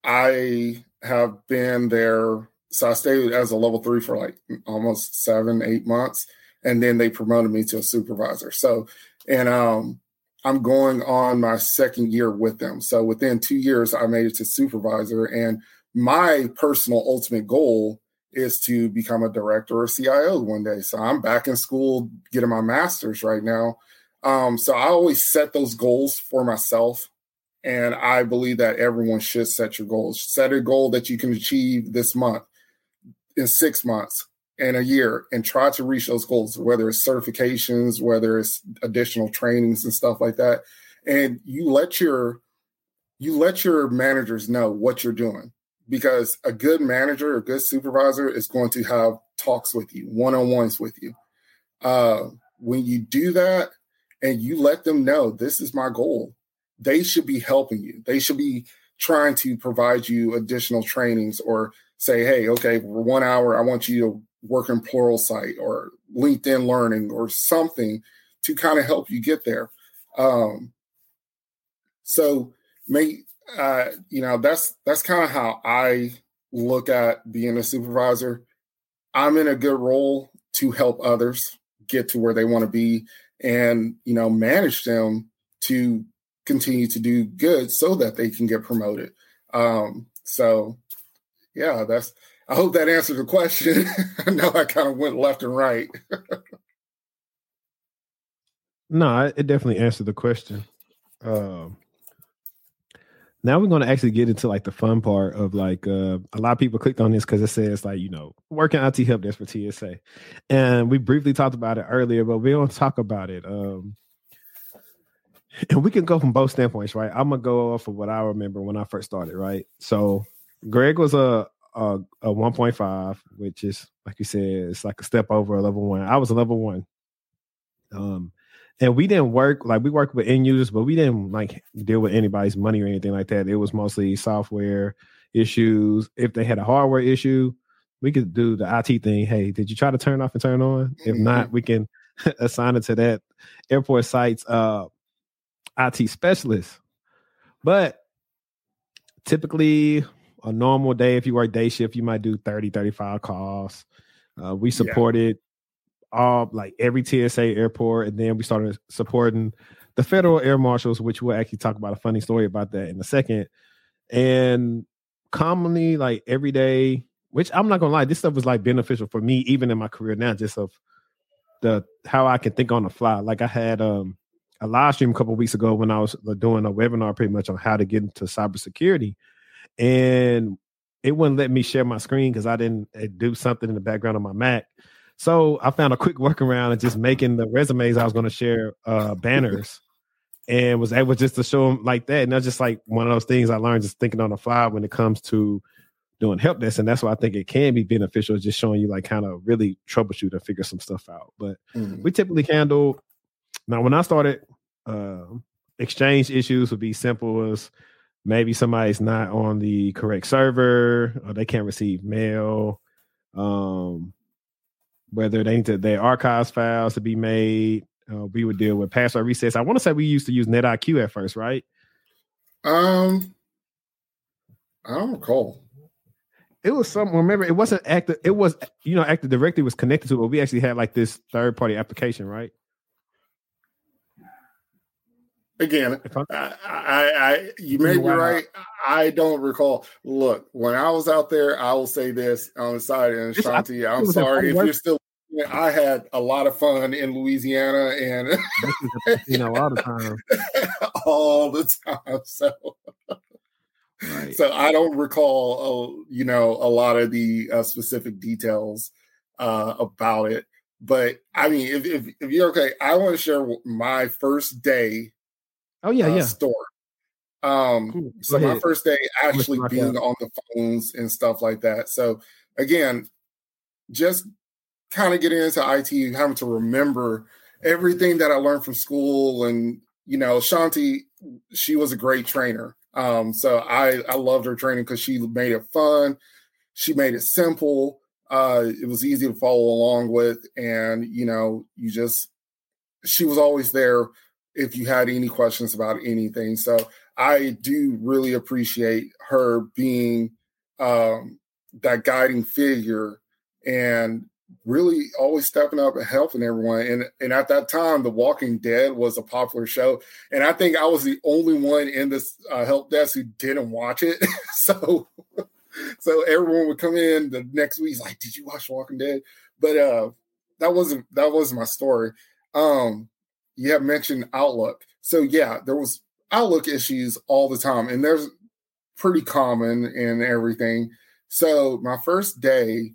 I have been there. So I stayed as a level three for like almost seven, eight months. And then they promoted me to a supervisor. So, and um, I'm going on my second year with them. So within two years, I made it to supervisor. And my personal ultimate goal is to become a director or C I O one day. So I'm back in school getting my master's right now. Um, so I always set those goals for myself. And I believe that everyone should set your goals. Set a goal that you can achieve this month, in six months, in a year, and try to reach those goals, whether it's certifications, whether it's additional trainings and stuff like that. And you let your you let your managers know what you're doing, because a good manager, a good supervisor is going to have talks with you, one-on-ones with you. Uh, when you do that and you let them know this is my goal, they should be helping you. They should be trying to provide you additional trainings, or say, hey, okay, for one hour, I want you to work in Pluralsight or LinkedIn Learning or something to kind of help you get there. Um, so, may, uh, you know, that's that's kind of how I look at being a supervisor. I'm in a good role to help others get to where they want to be, and, you know, manage them to continue to do good so that they can get promoted. Um, so, yeah, that's, I hope that answered the question. I know I kind of went left and right. No, it definitely answered the question. Um, now we're going to actually get into like the fun part of like, uh, a lot of people clicked on this because it says like, you know, working I T help desk for T S A. And we briefly talked about it earlier, but we don't talk about it. Um, and we can go from both standpoints, right? I'm gonna go off of what I remember when I first started, right? So Greg was a a, a one point five, which is like you said, it's like a step over a level one. I was a level one. Um, and we didn't work like we worked with end users, but we didn't like deal with anybody's money or anything like that. It was mostly software issues. If they had a hardware issue, we could do the I T thing. Hey, did you try to turn off and turn on? If mm-hmm. not, we can assign it to that airport site's uh, I T specialist. But typically, a normal day, if you work day shift, you might do thirty, thirty-five calls. Uh, we supported yeah. all like every T S A airport, and then we started supporting the federal air marshals, which we'll actually talk about a funny story about that in a second. And commonly, like every day, which I'm not gonna lie, this stuff was like beneficial for me, even in my career now, just of the how I can think on the fly. Like I had um, a live stream a couple of weeks ago when I was doing a webinar pretty much on how to get into cybersecurity. And it wouldn't let me share my screen because I didn't do something in the background of my Mac. So I found a quick workaround and just making the resumes I was going to share uh, banners and was able just to show them like that. And that's just like one of those things I learned just thinking on the fly when it comes to doing help desk. And that's why I think it can be beneficial, just showing you like kind of really troubleshoot and figure some stuff out. But mm-hmm. we typically handle, now when I started, uh, exchange issues would be simple as maybe somebody's not on the correct server or they can't receive mail. Um, whether they need to, their archives files to be made. Uh, we would deal with password resets. I want to say we used to use NetIQ at first, right? Um, I don't recall. It was some, remember, it wasn't active. It was, you know, Active Directory was connected to it, but we actually had like this third party application, right? Again, I, I, I, you may be right. I don't recall. Look, when I was out there, I will say this on the side, and Shanti, I'm sorry if you're still. I had a lot of fun in Louisiana, and you know, all the time, all the time. So, right. So I don't recall, uh, you know, a lot of the uh, specific details uh, about it. But I mean, if, if if you're okay, I want to share my first day. Oh yeah, uh, yeah. Store. Um, cool. So my first day actually being on the phones and stuff like that. So again, just kind of getting into I T, having to remember everything that I learned from school, and you know, Shanti, she was a great trainer. Um, so I I loved her training because she made it fun, she made it simple. Uh, it was easy to follow along with, and you know, you just she was always there if you had any questions about anything. So I do really appreciate her being um, that guiding figure and really always stepping up and helping everyone. And, and at that time, The Walking Dead was a popular show. And I think I was the only one in this uh, help desk who didn't watch it. so so everyone would come in the next week like, did you watch Walking Dead? But uh, that wasn't that wasn't my story. Um, You have mentioned Outlook. So yeah, there was Outlook issues all the time, and there's pretty common in everything. So my first day,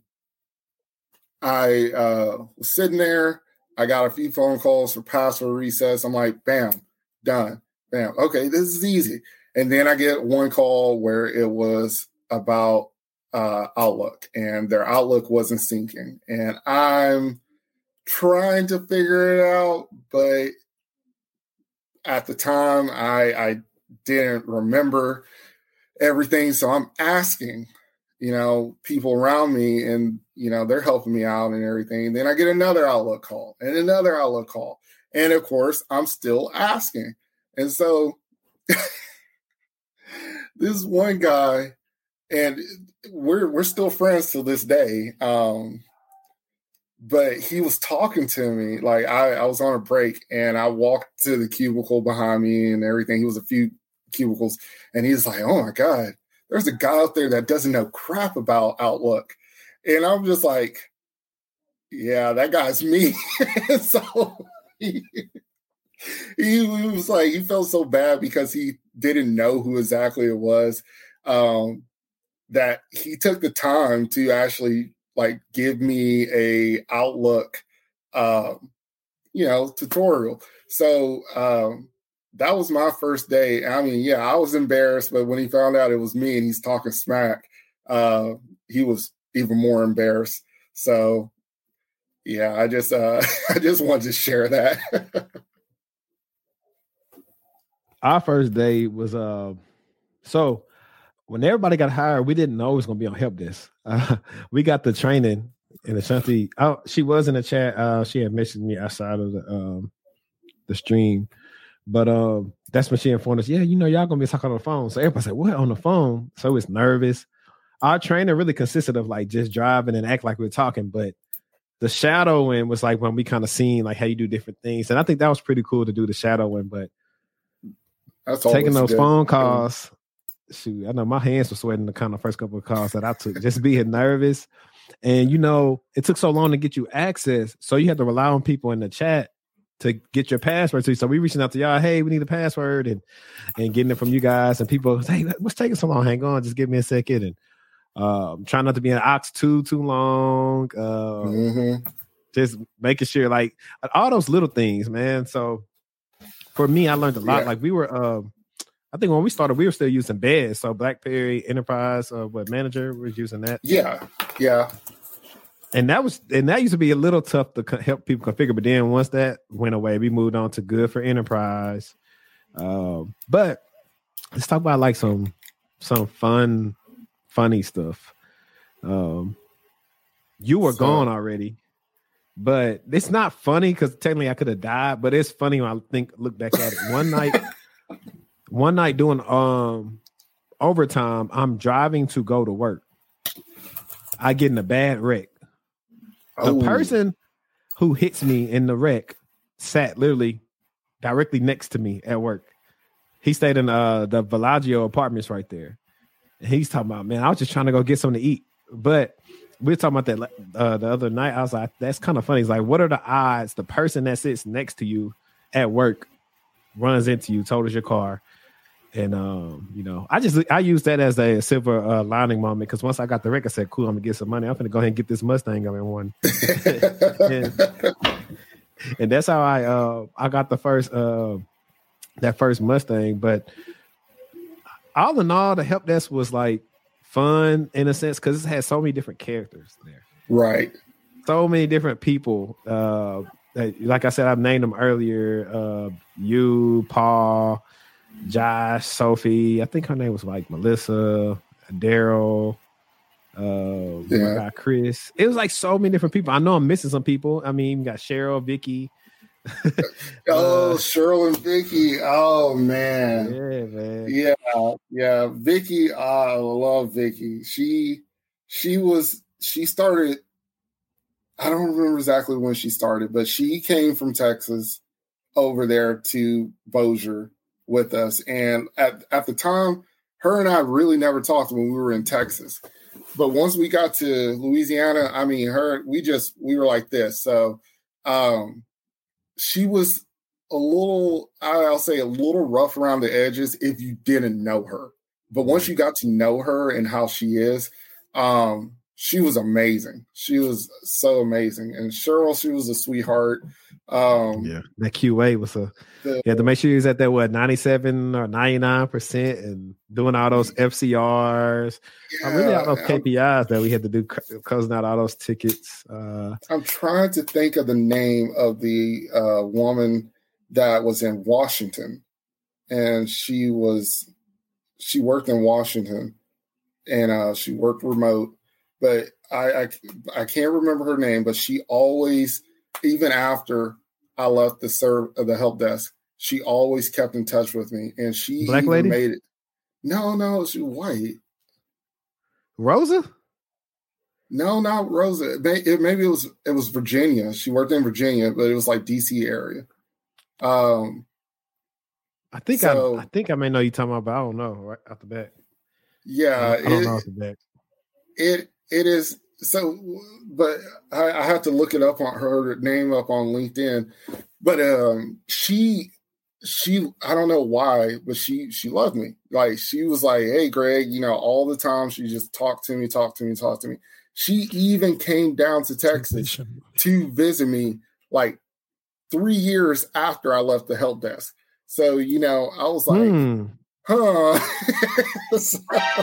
I uh, was sitting there. I got a few phone calls for password resets. I'm like, bam, done. Bam. Okay, this is easy. And then I get one call where it was about uh, Outlook, and their Outlook wasn't syncing. And I'm trying to figure it out, but at the time I, I didn't remember everything. So I'm asking, you know, people around me, and, you know, they're helping me out and everything. And then I get another Outlook call and another Outlook call. And of course, I'm still asking. And so this one guy, and we're we're still friends to this day. Um, But he was talking to me like I, I was on a break, and I walked to the cubicle behind me and everything. He was a few cubicles, and he's like, "Oh my God, there's a guy out there that doesn't know crap about Outlook." And I'm just like, "Yeah, that guy's me." So he, he was like, he felt so bad because he didn't know who exactly it was, um, that he took the time to actually like give me a Outlook, um, you know, tutorial. So um, that was my first day. I mean, yeah, I was embarrassed, but when he found out it was me and he's talking smack, uh, he was even more embarrassed. So, yeah, I just uh, I just wanted to share that. Our first day was uh, so when everybody got hired, we didn't know it was going to be on help desk. Uh, we got the training, and Ashanti, oh, she was in the chat. Uh, she had messaged me outside of the um, the stream. But um, that's when she informed us, yeah, you know, y'all gonna be talking on the phone. So everybody said, what, on the phone? So it's nervous. Our training really consisted of like just driving and act like we we're talking, but the shadowing was like when we kind of seen like how you do different things. And I think that was pretty cool to do the shadowing, but that's taking those good. phone calls, shoot, I know my hands were sweating the kind of first couple of calls that I took, just being nervous. And you know, it took so long to get you access. So you had to rely on people in the chat to get your password to you. So we reaching out to y'all, hey, we need a password, and and getting it from you guys. And people, hey, what's taking so long? Hang on, just give me a second. And um, trying not to be in Ox too too long. Uh, mm-hmm. Just making sure, like all those little things, man. So for me, I learned a lot. Yeah. Like we were, uh, I think when we started, we were still using Beds. So BlackBerry Enterprise, uh, what manager was using that? Yeah, yeah. And that was, and that used to be a little tough to co- help people configure. But then once that went away, we moved on to Good for Enterprise. Um, but let's talk about like some some fun, funny stuff. Um, you were so, gone already, but it's not funny because technically I could have died. But it's funny when I think look back at it. One night, one night doing um overtime, I'm driving to go to work. I get in a bad wreck. The oh. person who hits me in the wreck sat literally directly next to me at work. He stayed in uh, the Villaggio apartments right there. And he's talking about, man, I was just trying to go get something to eat. But we were talking about that uh, the other night. I was like, that's kind of funny. It's like, what are the odds the person that sits next to you at work runs into you, totals your car? And, um, you know, I just, I use that as a silver uh, lining moment because once I got the wreck, I said, cool, I'm going to get some money. I'm going to go ahead and get this Mustang I'm in one. and, and that's how I, uh, I got the first, uh, that first Mustang. But all in all, the help desk was like fun in a sense because it had so many different characters there. Right. So many different people. Uh, like I said, I've named them earlier. Uh, you, Paul, Josh, Sophie. I think her name was like Melissa, Daryl, uh, yeah. got Chris. It was like so many different people. I know I'm missing some people. I mean, you got Cheryl, Vicky. oh, uh, Cheryl and Vicky. Oh man. Yeah, man. Yeah, yeah. Vicky, I love Vicky. She she was she started. I don't remember exactly when she started, but she came from Texas over there to Bossier with us. And at, at the time, her and I really never talked when we were in Texas. But once we got to Louisiana, I mean, her, we just, we were like this. So um, she was a little, I'll say a little rough around the edges if you didn't know her. But once you got to know her and how she is, um, she was amazing. She was so amazing. And Cheryl, she was a sweetheart. Um, yeah, that Q A was a, the, you had to make sure you was at that, what, ninety-seven or ninety-nine percent and doing all those F C Rs. Yeah, I really all those K P Is I'm, that we had to do, closing out all those tickets. Uh, I'm trying to think of the name of the uh, woman that was in Washington. And she was, she worked in Washington and uh, she worked remote. But I, I I can't remember her name, but she always, even after I left the serve the help desk, she always kept in touch with me, and she Black lady made it. No, no, she was white. Rosa? No, not Rosa. It, maybe it was it was Virginia. She worked in Virginia, but it was like D C area. Um, I think so, I I think I may know you talking about, but I don't know right off the bat. Yeah, I don't it, know off the bat. It. It is so, but I, I have to look it up on her name up on LinkedIn. But um, she, she, I don't know why, but she, she loved me. Like she was like, "Hey, Greg," you know, all the time she just talked to me, talked to me, talked to me. She even came down to Texas to visit me, like three years after I left the help desk. So, you know, I was like, Hmm. huh. So,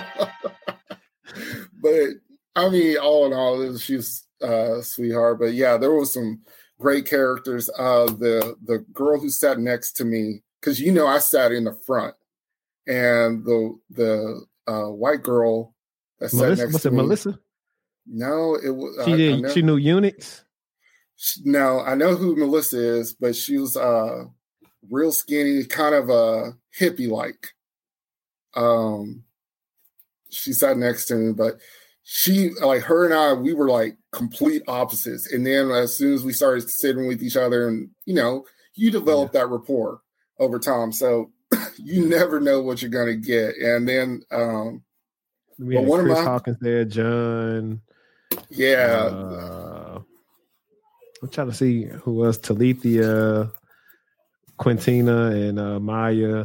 but I mean, all in all, she was uh, a sweetheart. But yeah, there was some great characters. Uh, the the girl who sat next to me, because you know I sat in the front, and the the uh, white girl that sat Melissa, next what's to it, me. Melissa? No, it was. She I, did. I know, She knew Unix. No, I know who Melissa is, but she was uh, real skinny, kind of a uh, hippie like. Um, she sat next to me, but she, like her and I, we were like complete opposites. And then as soon as we started sitting with each other, and you know, you develop yeah. that rapport over time. So you never know what you're gonna get. And then, um, we had Chris my, Hawkins there, John. Yeah. Uh, I'm trying to see who was Talithia, Quintina, and uh, Maya.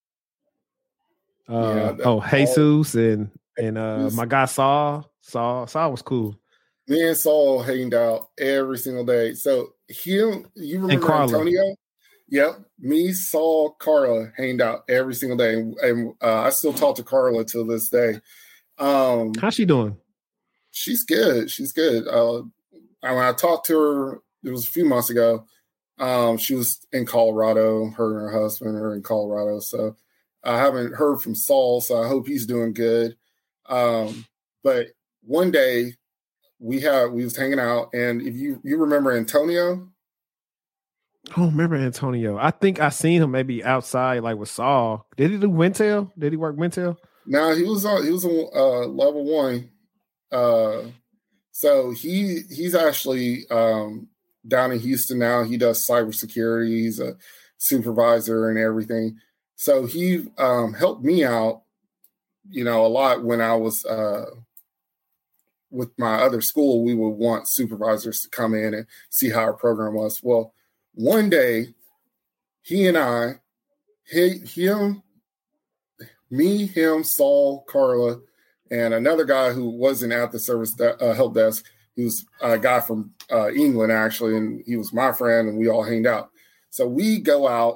Uh, yeah, oh, Jesus and and uh, my guy Saul. Saul Saul was cool. Me and Saul hanged out every single day. So him, you remember Antonio? Yep. Me, Saul, Carla hanged out every single day, and, and uh, I still talk to Carla to this day. Um, How's she doing? She's good. She's good. Uh, when I talked to her, it was a few months ago. Um, she was in Colorado. Her and her husband are in Colorado. So I haven't heard from Saul, so I hope he's doing good. Um, but one day we had we was hanging out, and if you you remember Antonio? I don't remember Antonio. I think I seen him maybe outside, like with Saul. Did he do Wintel? Did he work Wintel? No, he was on. He was on uh, level one. Uh, so he he's actually um, down in Houston now. He does cybersecurity. He's a supervisor and everything. So he um, helped me out, you know, a lot when I was uh, with my other school. We would want supervisors to come in and see how our program was. Well, one day, he and I, he, him, me, him, Saul, Carla, and another guy who wasn't at the service de- uh, help desk. He was a guy from uh, England, actually, and he was my friend, and we all hanged out. So we go out,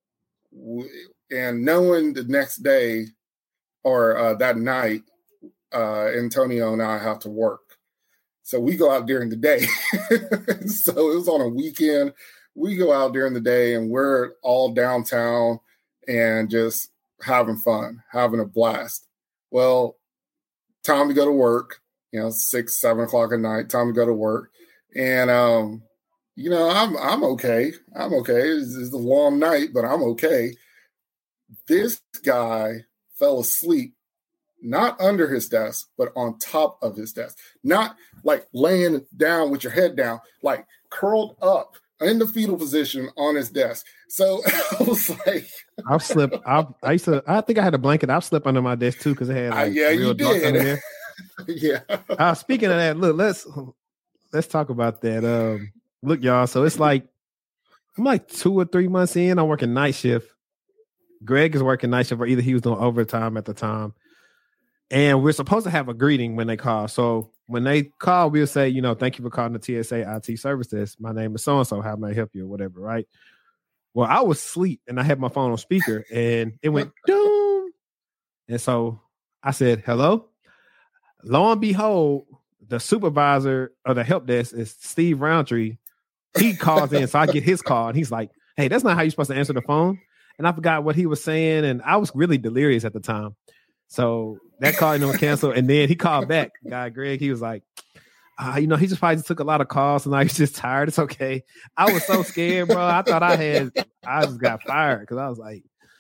and knowing the next day or uh, that night, uh, Antonio and I have to work. So we go out during the day. So it was on a weekend. We go out during the day, and we're all downtown and just having fun, having a blast. Well, time to go to work, you know, six, seven o'clock at night, time to go to work. And, um, you know, I'm I'm okay. I'm okay. It's, it's a long night, but I'm okay. This guy fell asleep, not under his desk, but on top of his desk. Not like laying down with your head down, like curled up in the fetal position on his desk. So I was like, I've slept. I've, I used to. I think I had a blanket. I've slept under my desk too because it had like, uh, yeah, real you dark did. under there. Yeah. Uh, speaking of that, look, let's let's talk about that. Um, look, y'all. So it's like I'm like two or three months in. I'm working night shift. Greg is working night shift, or either he was doing overtime at the time. And we're supposed to have a greeting when they call. So when they call, we'll say, you know, thank you for calling the T S A I T service desk. My name is so-and-so. How may I help you or whatever, right? Well, I was asleep and I had my phone on speaker and it went doom. And so I said, hello. Lo and behold, the supervisor of the help desk is Steve Roundtree. He calls in, so I get his call and he's like, hey, that's not how you're supposed to answer the phone. And I forgot what he was saying. And I was really delirious at the time. So that call didn't cancel. And then he called back. Guy Greg, he was like, uh, you know, he just probably just took a lot of calls and now he's just tired. It's okay. I was so scared, bro. I thought I had, I just got fired because I was like,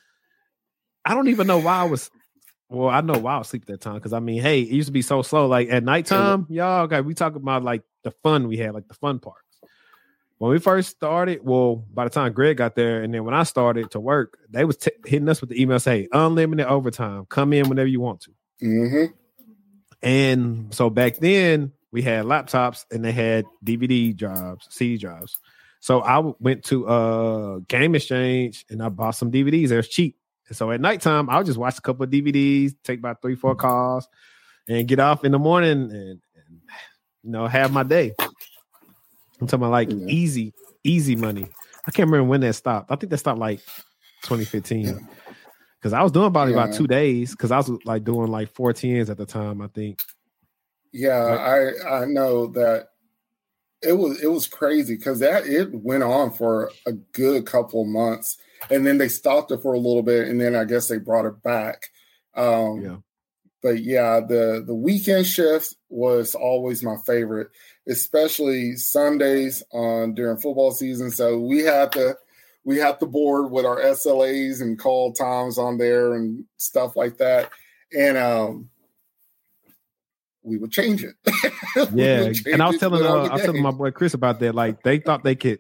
I don't even know why I was, well, I know why I was asleep that time. Because I mean, hey, it used to be so slow. Like at nighttime, y'all, okay, we talk about like the fun we had, like the fun parts. When we first started, well, by the time Greg got there, and then when I started to work, they was t- hitting us with the email saying, unlimited overtime, come in whenever you want to. Mm-hmm. And so back then, we had laptops, and they had D V D drives, C D drives. So I w- went to a Game Exchange, and I bought some D V Ds. They're cheap. And so at nighttime, I would just watch a couple of D V Ds, take about three, four calls, and get off in the morning and, and you know, have my day. I'm talking about like yeah. easy, easy money. I can't remember when that stopped. I think that stopped like twenty fifteen. Because I was doing probably yeah. about two days because I was like doing like four tens at the time, I think. Yeah, like, I I know that it was it was crazy because that it went on for a good couple of months, and then they stopped it for a little bit, and then I guess they brought it back. Um, yeah. But yeah, the the weekend shift was always my favorite, especially Sundays on during football season. So we had to we had the board with our S L As and call times on there and stuff like that, and um, we would change it. Yeah, change and I was telling uh, I was telling my boy Chris about that. Like they thought they could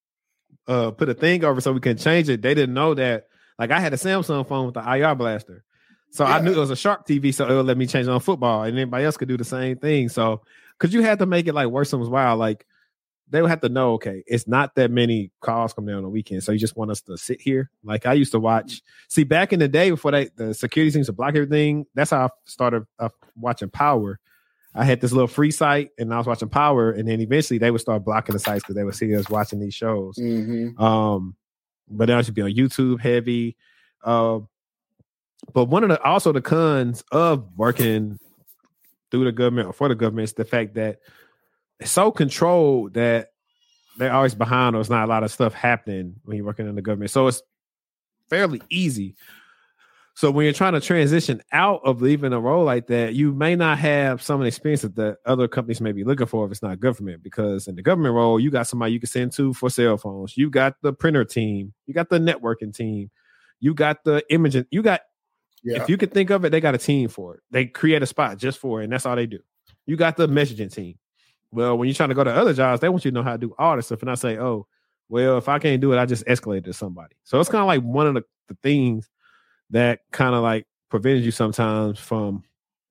uh, put a thing over so we can change it. They didn't know that. Like I had a Samsung phone with the I R blaster. So yeah. I knew it was a Sharp T V, so it would let me change it on football, and anybody else could do the same thing. So, because you had to make it like worse and while, like they would have to know, okay, it's not that many calls come down on the weekend, so you just want us to sit here. Like I used to watch. See, back in the day before they the security seems to block everything, that's how I started uh, watching Power. I had this little free site, and I was watching Power, and then eventually they would start blocking the sites because they would see us watching these shows. Mm-hmm. Um, but then I should be on YouTube heavy. Uh, But one of the also the cons of working through the government or for the government is the fact that it's so controlled that they're always behind or there's not a lot of stuff happening when you're working in the government. So it's fairly easy. So when you're trying to transition out of leaving a role like that, you may not have some of the experience that the other companies may be looking for if it's not government, because in the government role, you got somebody you can send to for cell phones. You got the printer team. You got the networking team. You got the imaging. You got Yeah. If you could think of it, they got a team for it. They create a spot just for it, and that's all they do. You got the messaging team. Well, when you're trying to go to other jobs, they want you to know how to do all this stuff. And I say, oh, well, if I can't do it, I just escalate it to somebody. So it's kind of like one of the, the things that kind of like prevents you sometimes from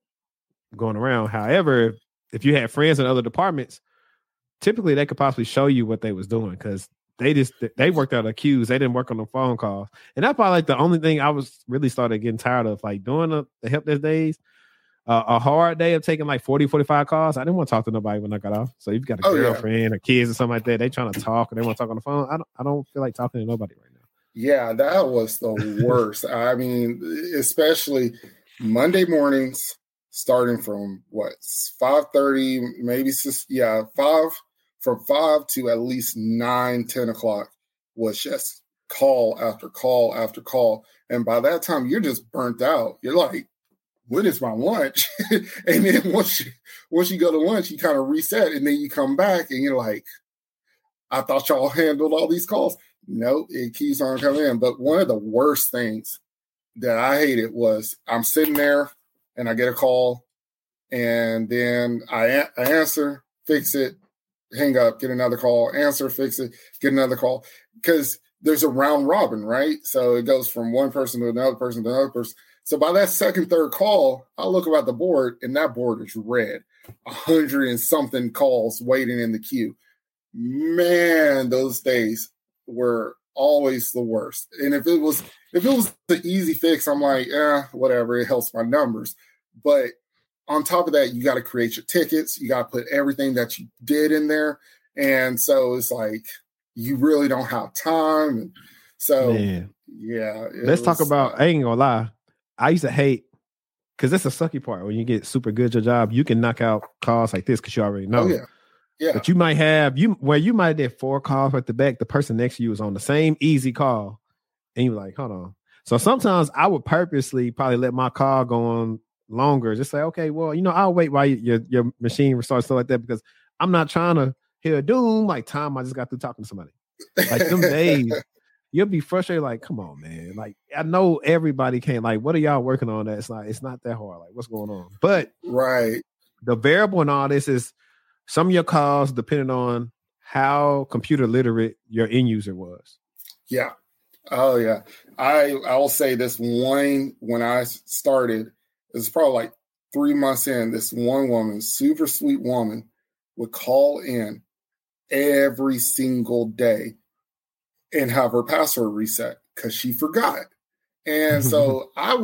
going around. However, if you had friends in other departments, typically they could possibly show you what they was doing because they just they worked out the queues. They didn't work on the phone calls. And that's probably like the only thing I was really started getting tired of, like doing the, the help desk days. Uh, a hard day of taking like forty, forty-five calls. I didn't want to talk to nobody when I got off. So you've got a oh, girlfriend yeah. or kids or something like that. They trying to talk or they want to talk on the phone. I don't, I don't feel like talking to nobody right now. Yeah, that was the worst. I mean, especially Monday mornings, starting from what, five thirty, maybe six, yeah, five, from five to at least nine, ten o'clock was just call after call after call. And by that time, you're just burnt out. You're like, when is my lunch? And then once you, once you go to lunch, you kind of reset, and then you come back and you're like, I thought y'all handled all these calls. Nope, it keeps on coming in. But one of the worst things that I hated was I'm sitting there and I get a call, and then I, I answer, fix it, hang up, get another call, answer, fix it, get another call. Because there's a round robin, right? So it goes from one person to another person to another person. So by that second, third call, I look about the board, and that board is red. A hundred and something calls waiting in the queue. Man, those days were always the worst. And if it was if it was the easy fix, I'm like, eh, whatever, it helps my numbers. But on top of that, you got to create your tickets. You got to put everything that you did in there. And so it's like you really don't have time. And so, Man. yeah. Let's was, talk about, I ain't gonna lie. I used to hate, because that's the sucky part. When you get super good at your job, you can knock out calls like this because you already know. Oh, yeah. Yeah. But you might have, you where you might have did four calls at the back. The person next to you was on the same easy call. And you were like, hold on. So sometimes I would purposely probably let my call go on longer. Just say, okay, well, you know, I'll wait while your, your machine restarts, stuff like that, because I'm not trying to hear a doom like time I just got through talking to somebody. Like them days, you'll be frustrated, like, come on, man. Like, I know everybody can't, like, what are y'all working on? That it's like, it's not that hard. Like, what's going on? But right. The variable in all this is some of your calls depending on how computer literate your end user was. Yeah. Oh, yeah. I I'll say this one, when I started, it was probably like three months in, this one woman, super sweet woman, would call in every single day and have her password reset because she forgot. And so I would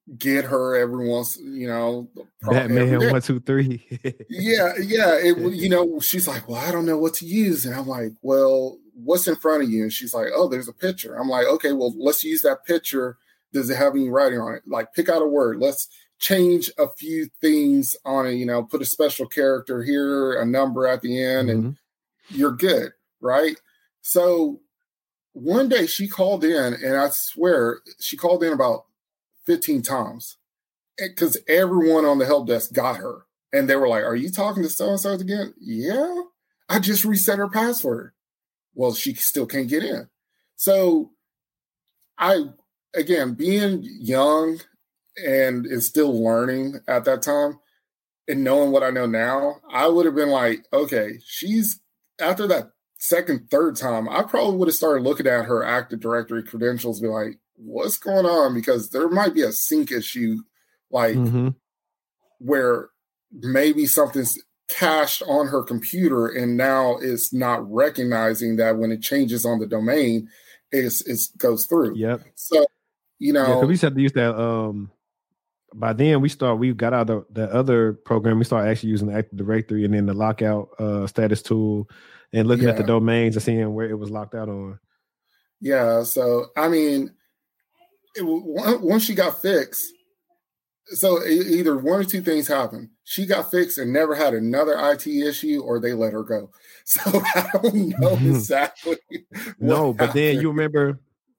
get her every once, you know, Batman one, two, three. yeah, yeah. It, you know, she's like, well, I don't know what to use. And I'm like, well, what's in front of you? And she's like, oh, there's a picture. I'm like, okay, well, let's use that picture. Does it have any writing on it? Like, pick out a word. Let's change a few things on it, you know, put a special character here, a number at the end, mm-hmm. and you're good, right? So one day she called in, and I swear she called in about fifteen times because everyone on the help desk got her. And they were like, are you talking to so-and-so again? Yeah, I just reset her password. Well, she still can't get in. So I, again, being young and is still learning at that time and knowing what I know now, I would have been like, okay, she's, after that second, third time, I probably would have started looking at her Active Directory credentials and be like, what's going on? Because there might be a sync issue, like mm-hmm. where maybe something's cached on her computer and now it's not recognizing that when it changes on the domain, it's, it goes through. Yep. So, you know, yeah, because we used to have to use that. Um, by then we start, we got out of the, the other program. We started actually using the Active Directory and then the lockout uh, status tool and looking yeah. at the domains and seeing where it was locked out on. Yeah. So, I mean, it, once she got fixed, so either one or two things happened. She got fixed and never had another I T issue, or they let her go. So I don't know exactly. No, but happened. Then you remember,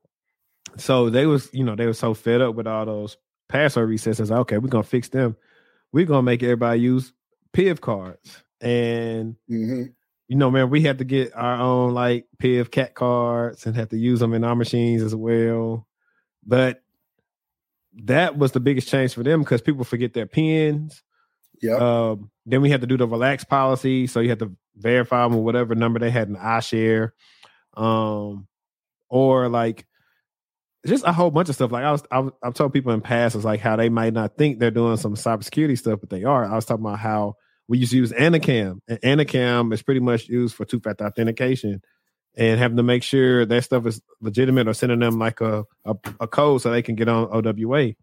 so they was, you know, they were so fed up with all those password resets. Like, okay, we're gonna fix them. We're gonna make everybody use P I V cards. And mm-hmm. you know, man, we had to get our own like P I V cat cards and have to use them in our machines as well. But that was the biggest change for them because people forget their pins. Yeah. Um, then we had to do the relax policy, so you had to verify them with whatever number they had in iShare, um, or like just a whole bunch of stuff. Like I was, I was, I've told people in past, it's like how they might not think they're doing some cybersecurity stuff, but they are. I was talking about how we used to use Anacam, and Anacam is pretty much used for two-factor authentication. And having to make sure that stuff is legitimate or sending them like a, a, a code so they can get on O W A.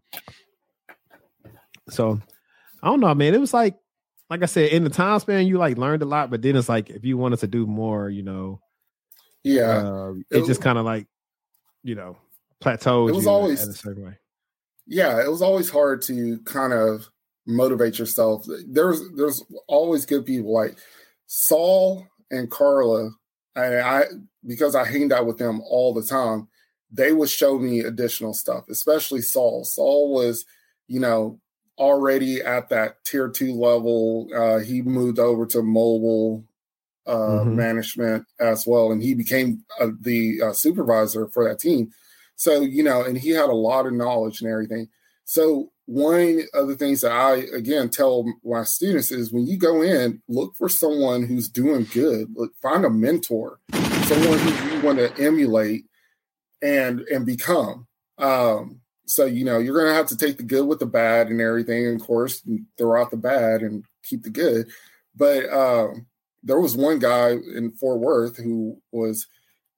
So I don't know, man. It was like, like I said, in the time span, you like learned a lot, but then it's like, if you wanted to do more, you know, yeah, uh, it, it just kind of like, you know, plateaued. It was you always in a certain way. Yeah. It was always hard to kind of motivate yourself. There's, there's always good people like Saul and Carla. And I, because I hanged out with them all the time, they would show me additional stuff, especially Saul. Saul was, you know, already at that tier two level. Uh, he moved over to mobile uh, mm-hmm. management as well. And he became uh, the uh, supervisor for that team. So, you know, and he had a lot of knowledge and everything. So one of the things that I, again, tell my students is when you go in, look for someone who's doing good. Look, find a mentor, someone who you want to emulate and and become. Um, so, you know, you're going to have to take the good with the bad and everything, and of course, throw out the bad and keep the good. But um, there was one guy in Fort Worth who was,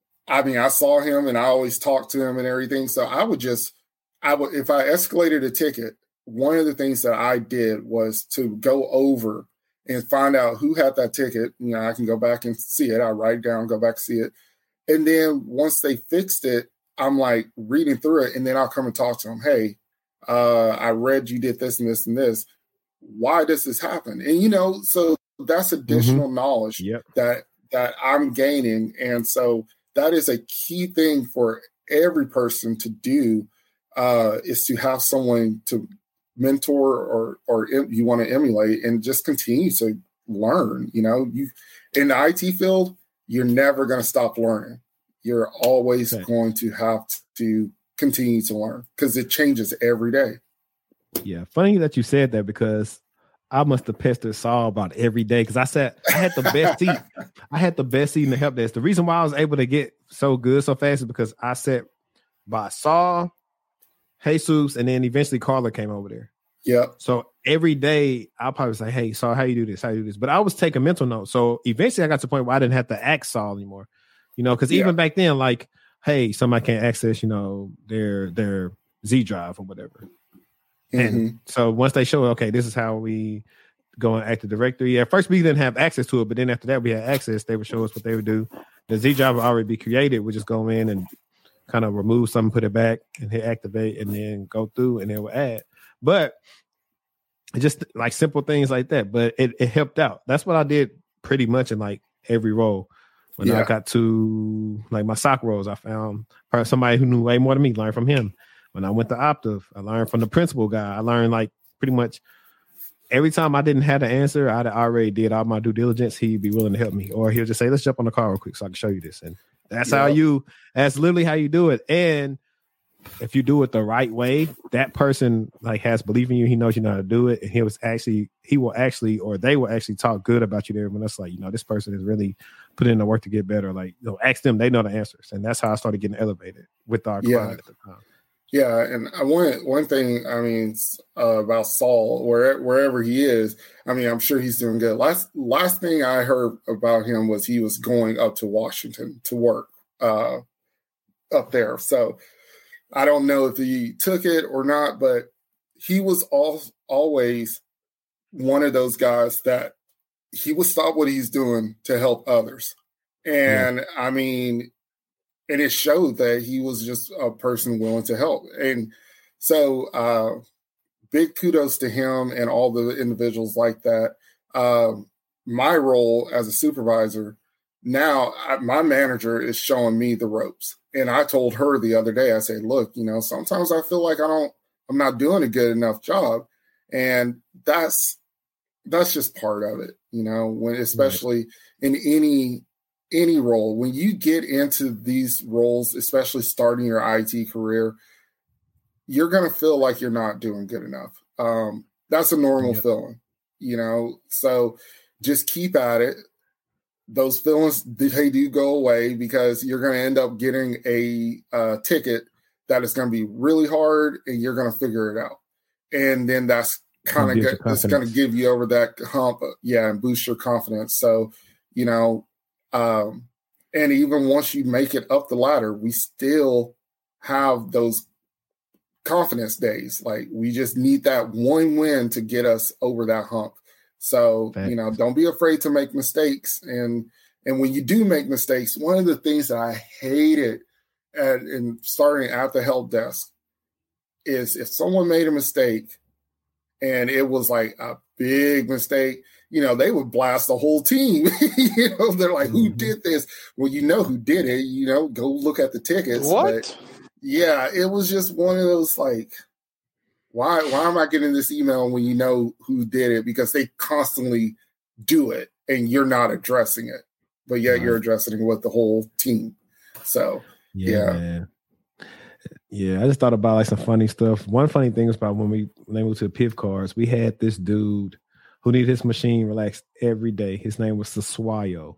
I mean, I saw him and I always talked to him and everything. So I would just, I would, if I escalated a ticket, one of the things that I did was to go over and find out who had that ticket. You know, I can go back and see it. I write it down, go back, see it. And then once they fixed it, I'm like reading through it, and then I'll come and talk to them. Hey, uh, I read you did this and this and this. Why does this happen? And, you know, so that's additional mm-hmm. knowledge yep. that, that I'm gaining. And so that is a key thing for every person to do. Uh, is to have someone to mentor or or you want to emulate and just continue to learn. You know, you in the I T field, you're never going to stop learning. You're always okay. going to have to continue to learn because it changes every day. Yeah, funny that you said that because I must have pestered Saul about every day because I said I had the best seat. I had the best seat in the help desk. The reason why I was able to get so good so fast is because I sat by Saul, Jesus, and then eventually Carla came over there. Yeah. So every day I'll probably say, hey, Saul, how you do this? How you do this? But I was taking mental notes. So eventually I got to the point where I didn't have to ask Saul anymore. You know, because yeah. even back then, like, hey, somebody can't access, you know, their their Z drive or whatever. And mm-hmm. so once they show, okay, this is how we go and Active Directory. At first, we didn't have access to it, but then after that, we had access. They would show us what they would do. The Z drive would already be created. We just go in and kind of remove something, put it back, and hit activate, and then go through, and it will add. But just like simple things like that. But it, it helped out. That's what I did pretty much in like every role. When yeah. I got to like my sock roles, I found somebody who knew way more than me, learned from him. When I went to Optiv, I learned from the principal guy. I learned like pretty much every time I didn't have the answer, I already did all my due diligence. He'd be willing to help me, or he'll just say, let's jump on the car real quick so I can show you this. And that's yeah. how you, that's literally how you do it. And if you do it the right way, that person like has belief in you. He knows you know how to do it. And he was actually, he will actually, or they will actually talk good about you there. When it's like, you know, this person is really putting in the work to get better. Like, you know, ask them, they know the answers. And that's how I started getting elevated with our yeah. client at the time. Yeah, and I want one thing. I mean, uh, about Saul, where wherever he is, I mean, I'm sure he's doing good. Last last thing I heard about him was he was going up to Washington to work uh, up there. So I don't know if he took it or not, but he was all, always one of those guys that he would stop what he's doing to help others. And yeah. I mean. And it showed that he was just a person willing to help. And so uh, big kudos to him and all the individuals like that. Uh, my role as a supervisor, now I, my manager is showing me the ropes. And I told her the other day, I said, look, you know, sometimes I feel like I don't, I'm not doing a good enough job. And that's, that's just part of it, you know, when, especially right. in any, any role, when you get into these roles, especially starting your I T career, you're going to feel like you're not doing good enough. Um, that's a normal yep. feeling, you know, so just keep at it. Those feelings, they do go away because you're going to end up getting a uh, ticket that is going to be really hard and you're going to figure it out. And then that's kind of it's going to give you over that hump. Yeah. And boost your confidence. So, you know, Um, and even once you make it up the ladder, we still have those confidence days. Like we just need that one win to get us over that hump. So, Thanks. you know, don't be afraid to make mistakes. And, and when you do make mistakes, one of the things that I hated at, in starting at the help desk is if someone made a mistake and it was like a big mistake, you know, they would blast the whole team. you know, they're like, who did this? Well, you know who did it. You know, go look at the tickets. What? But yeah, it was just one of those like, why why am I getting this email when you know who did it? Because they constantly do it and you're not addressing it. But yet right. you're addressing it with the whole team. So, yeah. yeah. Man. Yeah, I just thought about like some funny stuff. One funny thing was about when we when they moved to the P I V cars, we had this dude who needed his machine relaxed every day. His name was Saswayo.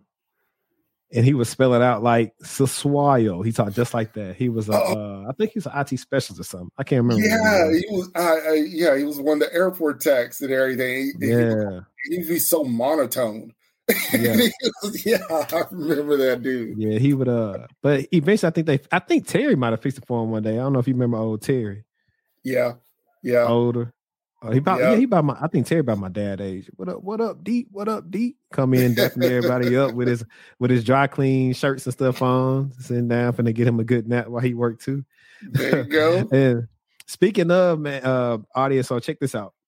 And he would spell it out like Saswayo. He talked just like that. He was a, uh, I think he's an I T specialist or something. I can't remember. Yeah, he was. Uh, uh, yeah, he was one of the airport techs and everything. He, yeah, he would be so monotone. Yeah. was, yeah, I remember that dude. Yeah, he would. Uh, but eventually, I think they. I think Terry might have fixed it for him one day. I don't know if you remember old Terry. Yeah, yeah, older. Uh, he about yeah. yeah he about my I think Terry about my dad age. What up? What up, Deep? What up, Deep? Come in, dapping everybody up with his with his dry clean shirts and stuff on, sitting down, finna get him a good nap while he worked too. There you go. And speaking of man, uh, audience, so check this out.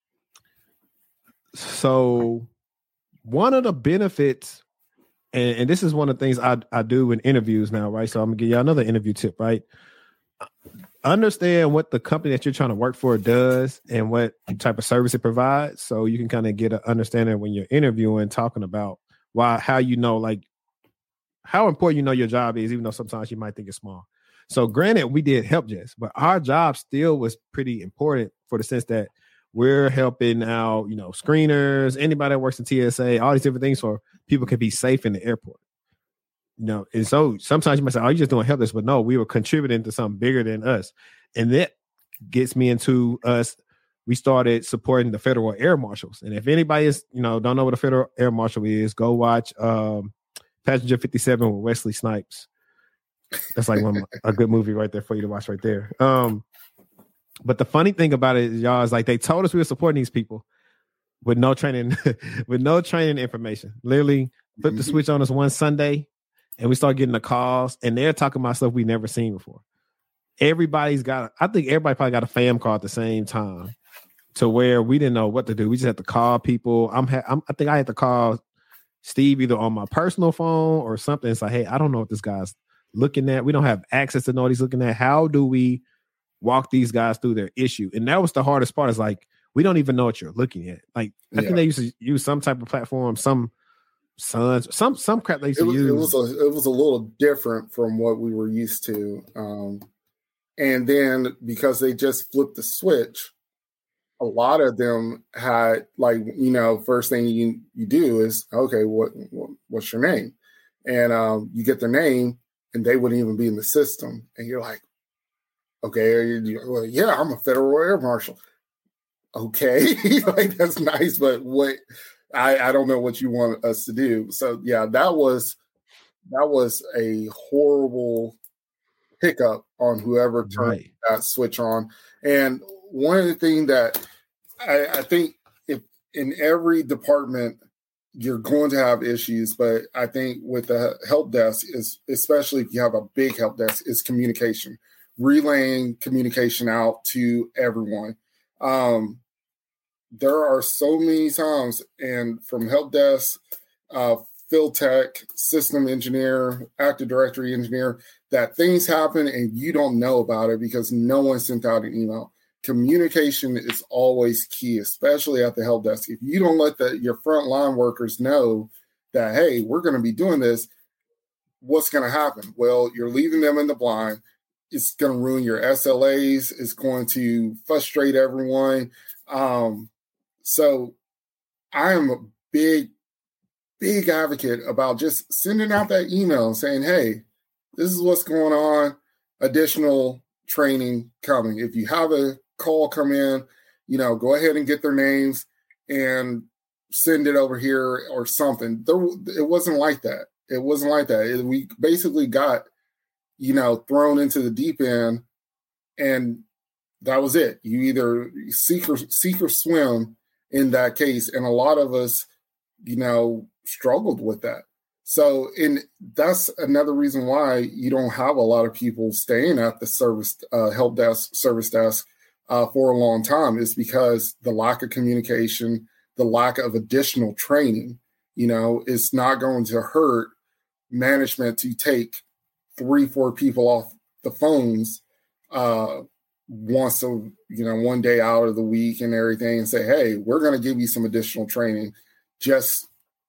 So one of the benefits, and, and this is one of the things I I do in interviews now, right? So I'm gonna give you another interview tip, right? Understand what the company that you're trying to work for does and what type of service it provides, so you can kind of get an understanding when you're interviewing, talking about why, how you know, like how important you know your job is, even though sometimes you might think it's small. So granted, we did help desk, but our job still was pretty important for the sense that we're helping out, you know, screeners, anybody that works in T S A, all these different things, so people can be safe in the airport. You know, and so sometimes you might say, oh, you're just doing help desk, but no, we were contributing to something bigger than us. And that gets me into us. We started supporting the Federal Air Marshals. And if anybody is, you know, don't know what a Federal Air Marshal is, go watch um, Passenger fifty-seven with Wesley Snipes. That's like one a good movie right there for you to watch right there. Um, But the funny thing about it, y'all, is like they told us we were supporting these people with no training, with no training information. Literally flipped the switch on us one Sunday, and we start getting the calls, and they're talking about stuff we never seen before. Everybody's got, I think everybody probably got a FAM call at the same time, to where we didn't know what to do. We just had to call people. I'm, ha- I'm I think I had to call Steve either on my personal phone or something. It's like, hey, I don't know what this guy's looking at. We don't have access to know what he's looking at. How do we walk these guys through their issue? And that was the hardest part, is like, we don't even know what you're looking at. Like, I yeah. think they used to use some type of platform, some Suns, some some crap they used it to was, use. It was a it was a little different from what we were used to. Um, and then because they just flipped the switch, a lot of them had, like, you know, first thing you, you do is, okay, what, what what's your name? And um, you get their name, and they wouldn't even be in the system. And you're like, okay, you, well, yeah, I'm a federal air marshal. Okay, like, that's nice, but what? I, I don't know what you want us to do. So yeah, that was that was a horrible hiccup on whoever turned right. that switch on. And one of the things that I, I think, if in every department you're going to have issues, but I think with the help desk is, especially if you have a big help desk, is communication, relaying communication out to everyone. Um, There are so many times, and from help desk, uh, field tech, system engineer, Active Directory engineer, that things happen and you don't know about it because no one sent out an email. Communication is always key, especially at the help desk. If you don't let the, your frontline workers know that, hey, we're going to be doing this, what's going to happen? Well, you're leaving them in the blind. It's going to ruin your S L As. It's going to frustrate everyone. Um, So I am a big, big advocate about just sending out that email and saying, hey, this is what's going on, additional training coming. If you have a call come in, you know, go ahead and get their names and send it over here or something. There, it wasn't like that. It wasn't like that. It, we basically got, you know, thrown into the deep end, and that was it. You either sink or, sink or swim in that case. And a lot of us, you know, struggled with that. So, and that's another reason why you don't have a lot of people staying at the service, uh, help desk, service desk uh, for a long time, is because the lack of communication, the lack of additional training. You know, it's not going to hurt management to take three, four people off the phones uh, once a, you know, one day out of the week and everything, and say, hey, we're going to give you some additional training just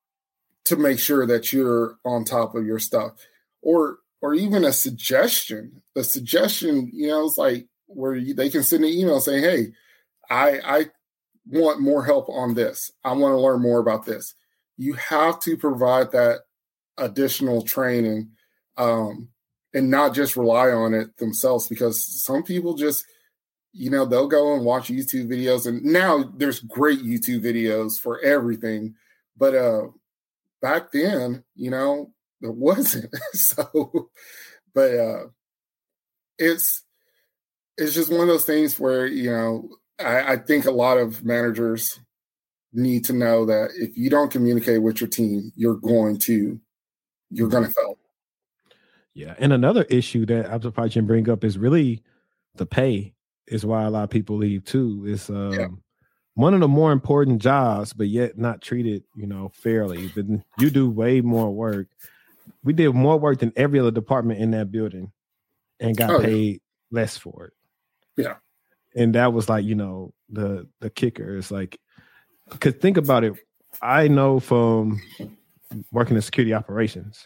to make sure that you're on top of your stuff. Or, or even a suggestion, a suggestion, you know, it's like where you, they can send an email saying, hey, I, I want more help on this. I want to learn more about this. You have to provide that additional training um, and not just rely on it themselves, because some people just, you know, they'll go and watch YouTube videos, and now there's great YouTube videos for everything. But uh, back then, you know, there wasn't. So, but uh, it's, it's just one of those things where, you know, I, I think a lot of managers need to know that if you don't communicate with your team, you're going to, you're going to fail. Yeah. And another issue that I'm surprised you bring up is really the pay is why a lot of people leave too. It's um, yeah. one of the more important jobs, but yet not treated, you know, fairly. But you do way more work. We did more work than every other department in that building and got oh, paid yeah. less for it. Yeah. And that was like, you know, the, the kicker is like, because think about it. I know from working in security operations,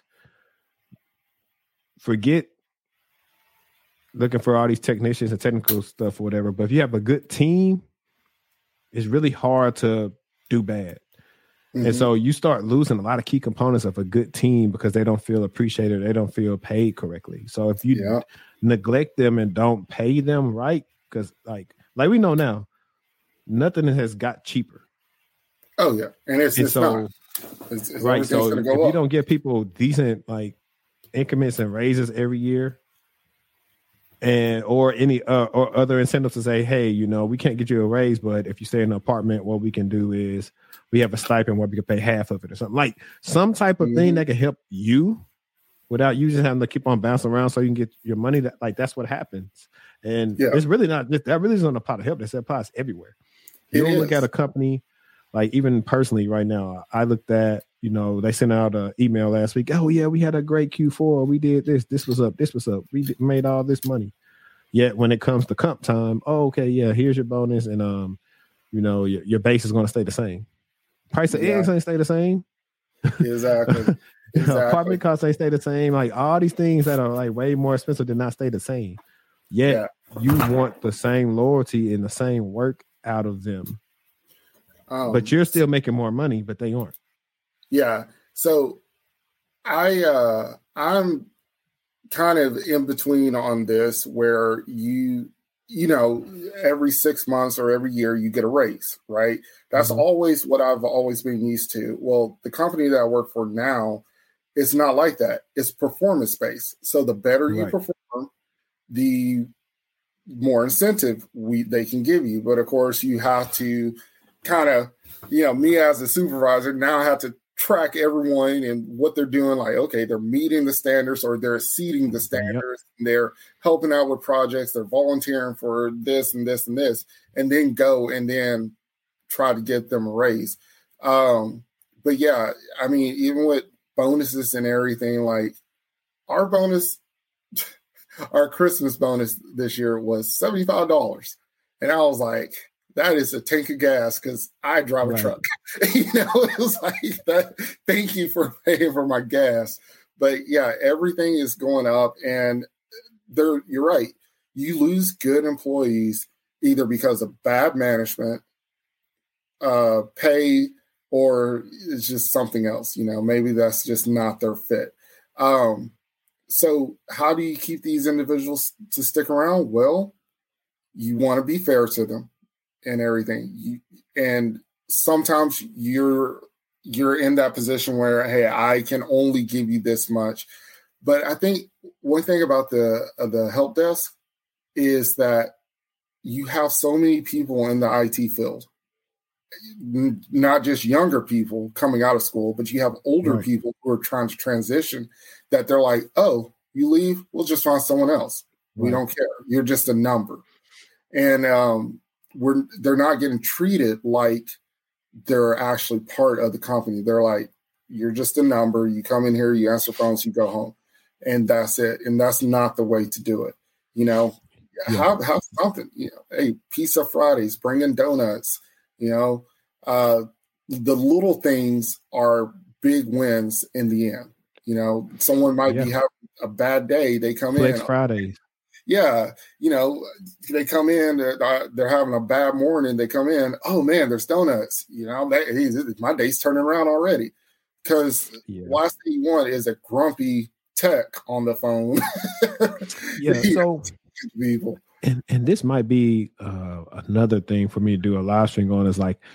forget looking for all these technicians and technical stuff or whatever. But if you have a good team, it's really hard to do bad. Mm-hmm. And so you start losing a lot of key components of a good team because they don't feel appreciated. They don't feel paid correctly. So if you yeah. neglect them and don't pay them right, because like, like we know now, nothing has got cheaper. Oh yeah. And it's, and it's so, not. It's, it's right. So go if up. you don't give people decent like increments and raises every year, and or any uh, or other incentives to say, hey, you know, we can't get you a raise, but if you stay in an apartment, what we can do is we have a stipend where we can pay half of it or something, like some type of mm-hmm. thing that can help you without you just having to keep on bouncing around so you can get your money. That like that's what happens. And yeah. it's really not that really isn't a pot of help. That's a pot everywhere. You it don't is. Look at a company, like even personally right now, I looked at, you know, they sent out an email last week. Oh yeah, we had a great Q four. We did this. This was up. This was up. We did, made all this money. Yet when it comes to comp time, oh, okay, yeah, here's your bonus. And, um, you know, your, your base is going to stay the same. Price of yeah. eggs ain't stay the same. Exactly. Exactly. Apartment costs ain't stay the same. Like all these things that are like way more expensive did not stay the same. Yet yeah. you want the same loyalty and the same work out of them. Um, but you're still making more money, but they aren't. Yeah. So I uh I'm kind of in between on this where you you know, every six months or every year you get a raise, right? That's mm-hmm. always what I've always been used to. Well, the company that I work for now, it's not like that. It's performance based. So the better right. you perform, the more incentive we they can give you. But of course, you have to kind of, you know, me as a supervisor now have to track everyone and what they're doing. Like, okay, they're meeting the standards or they're exceeding the standards. Yep. And they're helping out with projects. They're volunteering for this and this and this, and then go and then try to get them a raise. Um, but yeah, I mean, even with bonuses and everything, like our bonus, our Christmas bonus this year was seventy-five dollars. And I was like, that is a tank of gas because I drive right. a truck. You know, it was like that. Thank you for paying for my gas. But yeah, everything is going up, and there, you're right. You lose good employees either because of bad management, uh, pay, or it's just something else. You know, maybe that's just not their fit. Um, so how do you keep these individuals to stick around? Well, you want to be fair to them and everything. You, and sometimes you're you're in that position where, hey, I can only give you this much. But I think one thing about the uh, the help desk is that you have so many people in the I T field, N- not just younger people coming out of school, but you have older right. people who are trying to transition that they're like, oh, you leave, we'll just find someone else. Right. We don't care. You're just a number. And um, we're they're not getting treated like they're actually part of the company. They're like, you're just a number. You come in here, you answer phones, you go home, and that's it. And that's not the way to do it. You know, yeah. have, have something, you know, hey, Pizza Fridays, bring in donuts, you know, uh, the little things are big wins in the end. You know, someone might yeah. be having a bad day. They come Flex in. Fridays. Yeah, you know, they come in, they're, they're having a bad morning. They come in, oh man, there's donuts. You know, that, my day's turning around already. Because yeah. last thing you want is a grumpy tech on the phone. yeah, so people. And and this might be uh, another thing for me to do a live stream on is like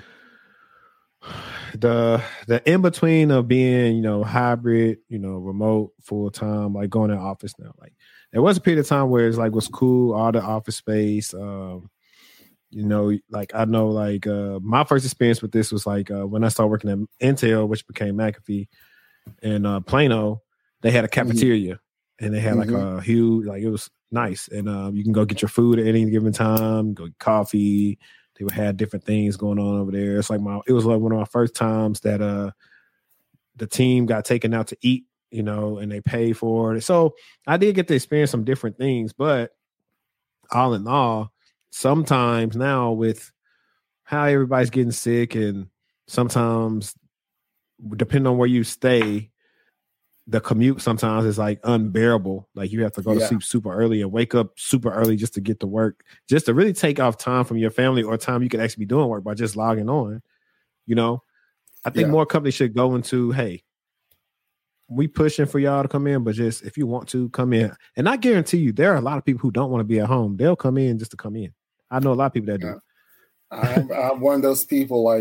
the the in between of being, you know, hybrid, you know, remote, full time, like going to the office now. Like there was a period of time where it's like was cool, all the office space. Um, you know, like I know, like uh, my first experience with this was like uh, when I started working at Intel, which became McAfee, in uh, Plano. They had a cafeteria, mm-hmm. and they had like mm-hmm. a huge, like it was nice, and um, you can go get your food at any given time, go get coffee. They would have different things going on over there. It's like my, it was like one of my first times that uh, the team got taken out to eat, you know, and they paid for it. So I did get to experience some different things, but all in all, sometimes now with how everybody's getting sick, and sometimes depending on where you stay, the commute sometimes is like unbearable. Like you have to go yeah. to sleep super early and wake up super early just to get to work, just to really take off time from your family or time you could actually be doing work by just logging on. You know, I think yeah. more companies should go into, hey, we pushing for y'all to come in, but just if you want to come in, and I guarantee you, there are a lot of people who don't want to be at home. They'll come in just to come in. I know a lot of people that do. Yeah. I'm, I'm one of those people, like,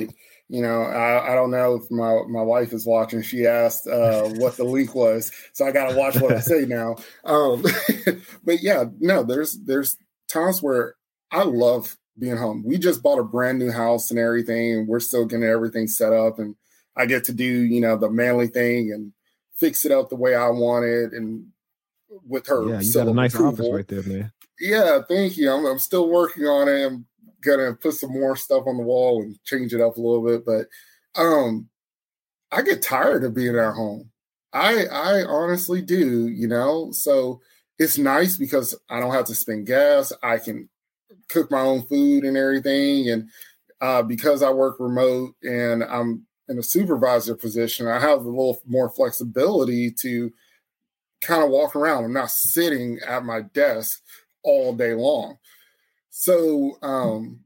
You know, I, I don't know if my, my wife is watching. She asked uh, what the link was, so I got to watch what I say now. Um, but yeah, no, there's there's times where I love being home. We just bought a brand new house and everything, and we're still getting everything set up. And I get to do, you know, the manly thing and fix it up the way I want it, and with her. Yeah, you got a nice approval. Office right there, man. Yeah, thank you. I'm, I'm still working on it. I'm gonna put some more stuff on the wall and change it up a little bit, but um I get tired of being at home. I I honestly do, you know. So it's nice because I don't have to spend gas. I can cook my own food and everything, and uh because I work remote and I'm in a supervisor position, I have a little more flexibility to kind of walk around. I'm not sitting at my desk all day long. So, um,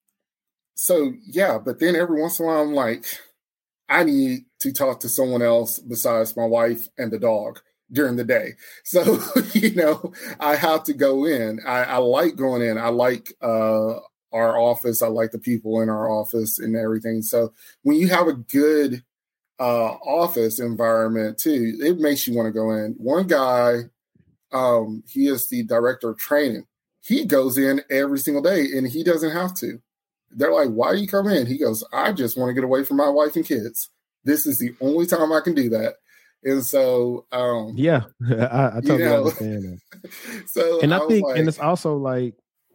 so yeah, but then every once in a while, I'm like, I need to talk to someone else besides my wife and the dog during the day. So, you know, I have to go in. I, I like going in. I like uh, our office. I like the people in our office and everything. So when you have a good uh, office environment too, it makes you want to go in. One guy, um, he is the director of training. He goes in every single day and he doesn't have to. They're like, why do you come in? He goes, I just want to get away from my wife and kids. This is the only time I can do that. And so, um, yeah, I, I totally you know, understand that. So, and I, I think, like, and it's also like,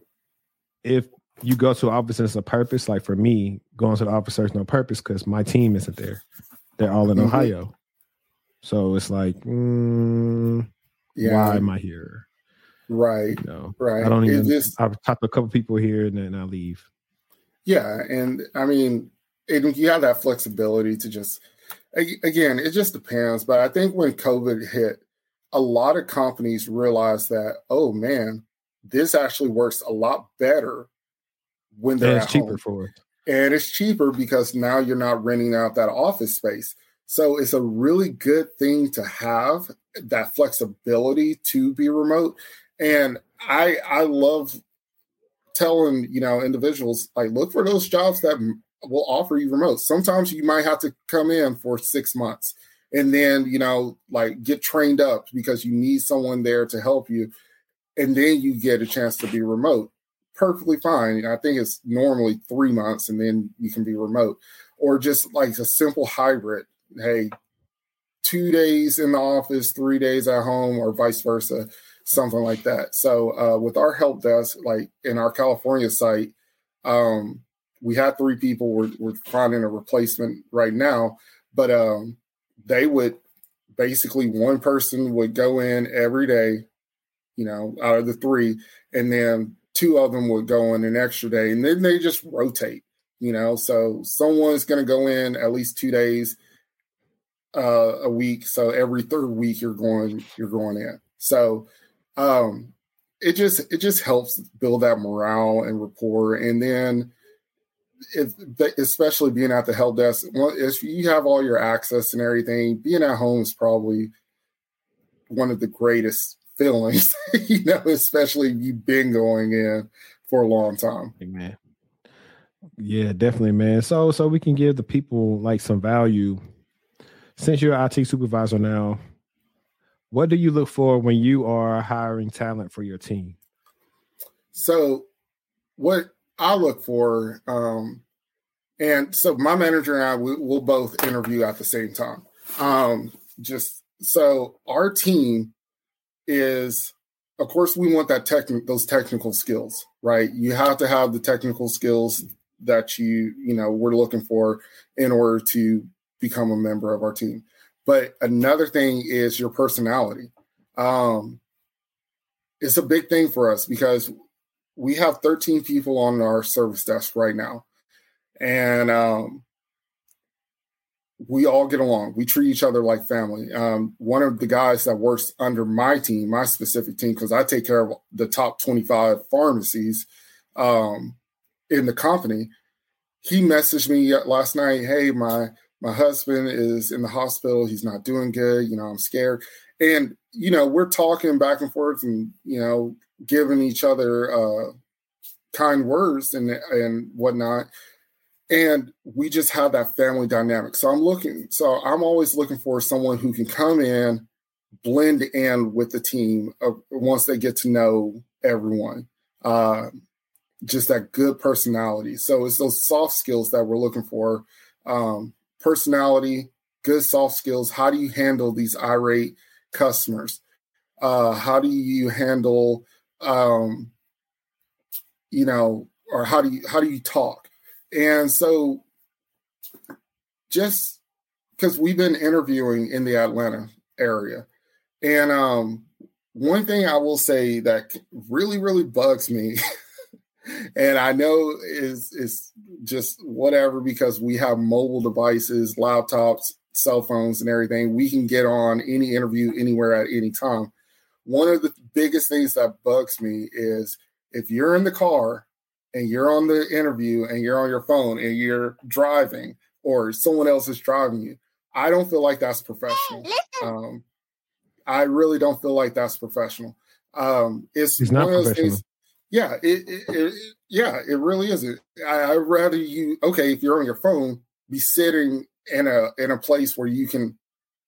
if you go to an office and it's a purpose, like for me, going to the office there's no purpose because my team isn't there. They're all in mm-hmm. Ohio. So it's like, mm, yeah. why am I here? Right. You know, right. I don't even, just, I've talked to a couple people here and then I leave. Yeah. And I mean, it, you have that flexibility to just, again, it just depends. But I think when COVID hit, a lot of companies realized that, oh man, this actually works a lot better when they're and it's at cheaper home. for it. And it's cheaper because now you're not renting out that office space. So it's a really good thing to have that flexibility to be remote. And I I love telling, you know, individuals, like, look for those jobs that will offer you remote. Sometimes you might have to come in for six months and then, you know, like get trained up because you need someone there to help you. And then you get a chance to be remote. Perfectly fine. I think it's normally three months and then you can be remote, or just like a simple hybrid. Hey, two days in the office, three days at home, or vice versa, something like that. So uh, with our help desk, like in our California site, um, we had three people. We're, we're finding a replacement right now, but um, they would basically, one person would go in every day, you know, out of the three, and then two of them would go in an extra day, and then they just rotate, you know. So someone's going to go in at least two days uh, a week. So every third week you're going, you're going in. So um, it just, it just helps build that morale and rapport. And then if, especially being at the help desk, if you have all your access and everything, being at home is probably one of the greatest feelings, you know, especially if you've been going in for a long time. Man. Yeah, definitely, man. So, so we can give the people like some value. Since you're an I T supervisor now, what do you look for when you are hiring talent for your team? So what I look for, um, and so my manager and I, we, we'll both interview at the same time. Um, just so our team is, of course, we want that techn- those technical skills, right? You have to have the technical skills that you, you know, we're looking for in order to become a member of our team. But another thing is your personality. Um, it's a big thing for us because we have thirteen people on our service desk right now. And um, we all get along. We treat each other like family. Um, one of the guys that works under my team, my specific team, because I take care of the top twenty-five pharmacies um, in the company, he messaged me last night, hey, my my husband is in the hospital. He's not doing good. You know, I'm scared. And, you know, we're talking back and forth and, you know, giving each other uh, kind words and and whatnot. And we just have that family dynamic. So I'm looking, so I'm always looking for someone who can come in, blend in with the team uh, once they get to know everyone. Uh, just that good personality. So it's those soft skills that we're looking for. Um, personality, good soft skills. How do you handle these irate customers? Uh, how do you handle, um, you know, or how do you, how do you talk? And so just because we've been interviewing in the Atlanta area, and um, one thing I will say that really, really bugs me, and I know is is just whatever, because we have mobile devices, laptops, cell phones, and everything. We can get on any interview anywhere at any time. One of the biggest things that bugs me is if you're in the car and you're on the interview and you're on your phone and you're driving or someone else is driving you, I don't feel like that's professional. Um, I really don't feel like that's professional. Um, it's, it's one not of those professional. things. Yeah, it, it, it, yeah, it really isn't. I, I'd rather you, okay, if you're on your phone, be sitting in a in a place where you can,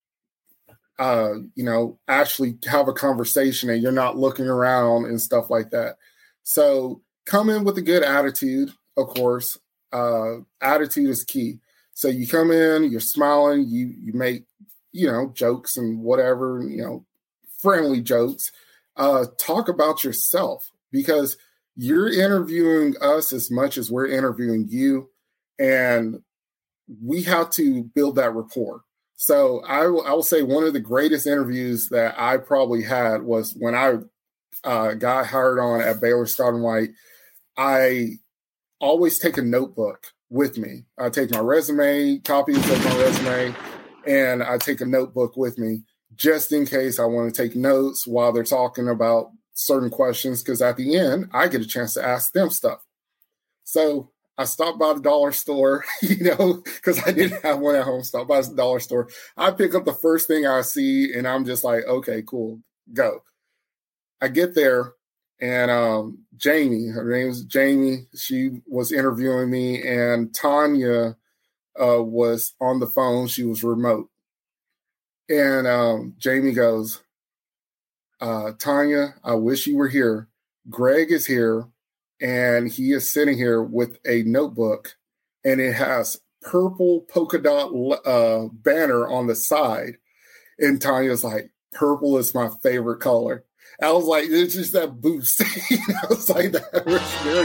uh, you know, actually have a conversation and you're not looking around and stuff like that. So come in with a good attitude, of course. Uh, attitude is key. So you come in, you're smiling, you you make, you know, jokes and whatever, you know, friendly jokes. Uh, talk about yourself, because you're interviewing us as much as we're interviewing you, and we have to build that rapport. So I will, I will say one of the greatest interviews that I probably had was when I uh, got hired on at Baylor Scott and White. I always take a notebook with me. I take my resume, copies of my resume, and I take a notebook with me just in case I want to take notes while they're talking about certain questions, because at the end, I get a chance to ask them stuff. So I stopped by the dollar store, you know, because I didn't have one at home. Stopped by the dollar store. I pick up the first thing I see, and I'm just like, okay, cool, go. I get there, and um, Jamie, her name is Jamie, she was interviewing me, and Tanya uh, was on the phone. She was remote. And um, Jamie goes, uh, Tanya, I wish you were here. Greg is here, and he is sitting here with a notebook, and it has purple polka dot uh, banner on the side. And Tanya's like, purple is my favorite color. I was like, it's just that boost. you know, it's like that. There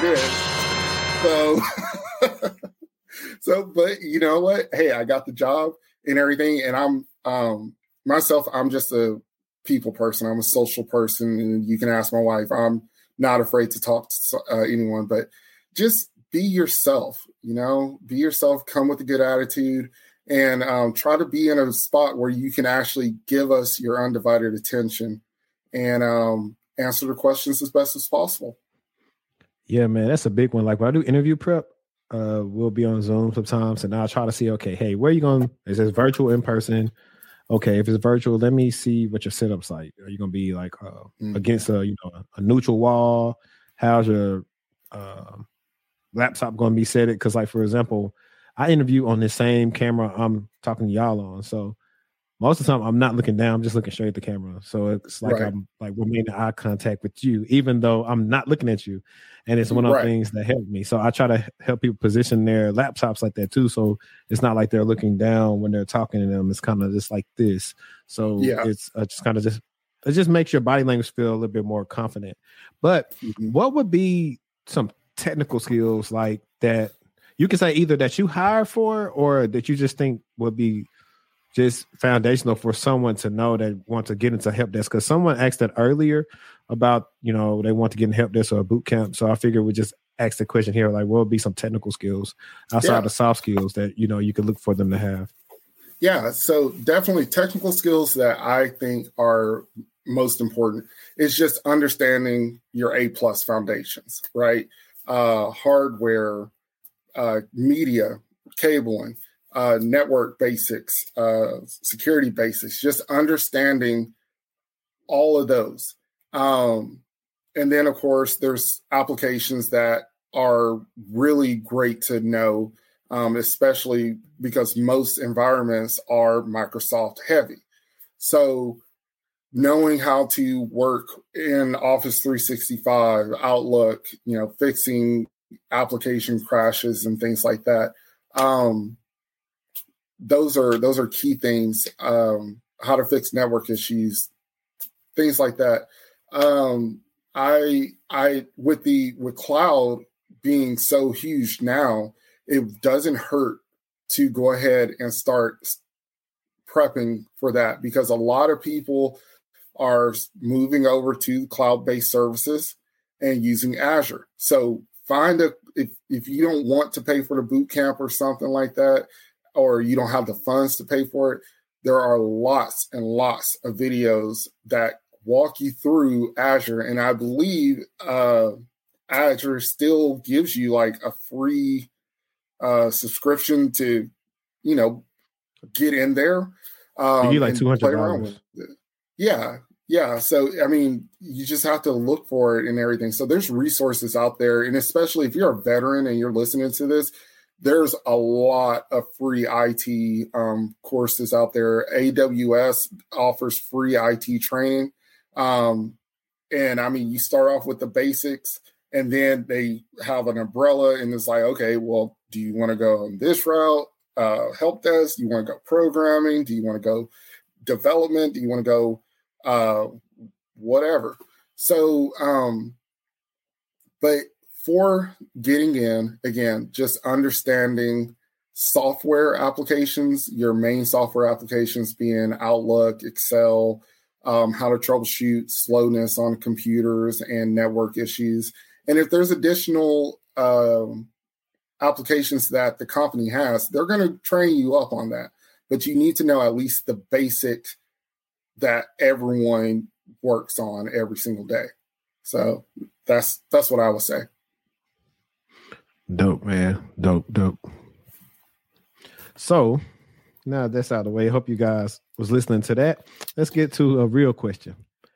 it is. So, so, but you know what? Hey, I got the job and everything. And I'm um, myself, I'm just a people person. I'm a social person. And you can ask my wife. I'm not afraid to talk to uh, anyone, but just be yourself, you know, be yourself, come with a good attitude, and um, try to be in a spot where you can actually give us your undivided attention and um, answer the questions as best as possible. Yeah, man, that's a big one. Like when I do interview prep, uh, we'll be on Zoom sometimes, and I'll try to see, okay, hey, where are you going? Is this virtual, in person? Okay, if it's virtual, let me see what your setup's like. Are you going to be like uh, mm-hmm. against a you know a neutral wall? How's your uh, laptop going to be set? It because, like for example, I interview on this same camera I'm talking to y'all on, so most of the time I'm not looking down, I'm just looking straight at the camera. So it's like right. I'm like we're making eye contact with you, even though I'm not looking at you. And it's one of right. the things that helped me. So I try to help people position their laptops like that too. So it's not like they're looking down when they're talking to them. It's kind of just like this. So yeah. it's uh, just kind of just, it just makes your body language feel a little bit more confident. But mm-hmm. what would be some technical skills like that you can say either that you hire for or that you just think would be just foundational for someone to know that want to get into help desk? Because someone asked that earlier about, you know, they want to get in help desk or a boot camp. So I figured we just ask the question here, like, what would be some technical skills outside yeah. the soft skills that, you know, you could look for them to have? Yeah, so definitely technical skills that I think are most important is just understanding your A-plus foundations, right? Uh, hardware, uh, media, cabling, Uh, network basics, uh, security basics, just understanding all of those. Um, and then, of course, there's applications that are really great to know. um, especially because most environments are Microsoft heavy. So knowing how to work in Office three sixty-five, Outlook, you know, fixing application crashes and things like that. Um, those are those are key things. Um, how to fix network issues, things like that. Um, I I with the with cloud being so huge now, it doesn't hurt to go ahead and start prepping for that, because a lot of people are moving over to cloud-based services and using Azure. So find a if if you don't want to pay for the boot camp or something like that, or you don't have the funds to pay for it, there are lots and lots of videos that walk you through Azure. And I believe uh, Azure still gives you like a free uh, subscription to, you know, get in there. Um, you get like two hundred dollars. Yeah. Yeah. So, I mean, you just have to look for it and everything. So there's resources out there. And especially if you're a veteran and you're listening to this, there's a lot of free I T um, courses out there. A W S offers free I T training. Um, and I mean, you start off with the basics, and then they have an umbrella, and it's like, okay, well, do you want to go on this route? Uh, help desk? Do you want to go programming? Do you want to go development? Do you want to go uh, whatever? So, um, but for getting in, again, just understanding software applications, your main software applications being Outlook, Excel, um, how to troubleshoot slowness on computers and network issues. And if there's additional um, applications that the company has, they're going to train you up on that. But you need to know at least the basic that everyone works on every single day. So that's that's what I would say. Dope, man. Dope, dope. So now that's out of the way. I hope you guys was listening to that. Let's get to a real question.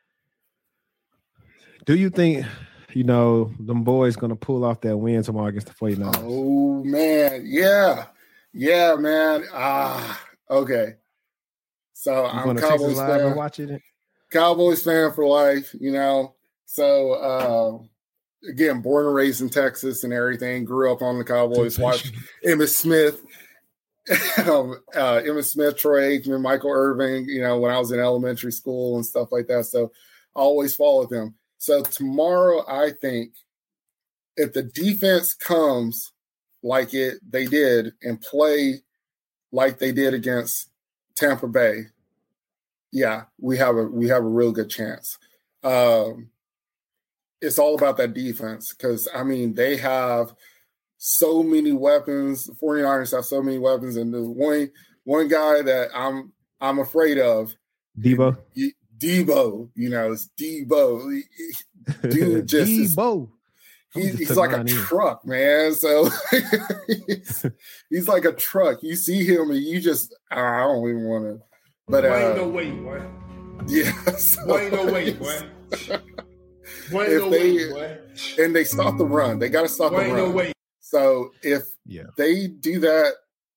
Do you think, you know, them boys going to pull off that win tomorrow against the forty-niners? Oh, man. Yeah. Yeah, man. Ah, okay. So you I'm a Cowboys fan. And watching it? Cowboys fan for life, you know. So, uh, again, born and raised in Texas and everything. Grew up on the Cowboys. Watched Emmitt Smith. um, uh, Emmitt Smith, Troy Aikman, Michael Irvin, you know, when I was in elementary school and stuff like that. So I always followed them. So tomorrow, I think if the defense comes like it they did and play like they did against Tampa Bay, yeah, we have a we have a real good chance. Um, it's all about that defense because, I mean, they have so many weapons. The forty-niners have so many weapons, and the one one guy that I'm I'm afraid of, Debo. He, Debo, you know, it's Debo. Dude just Debo. He, he's like a in. truck, man. So he's, he's like a truck. You see him and you just, I don't even want to. But uh, ain't no way, boy. Yeah. So, ain't no way, boy. Boy, if no they way, boy. And they stop the run, they got to stop boy, the run. No way. So if yeah. they do that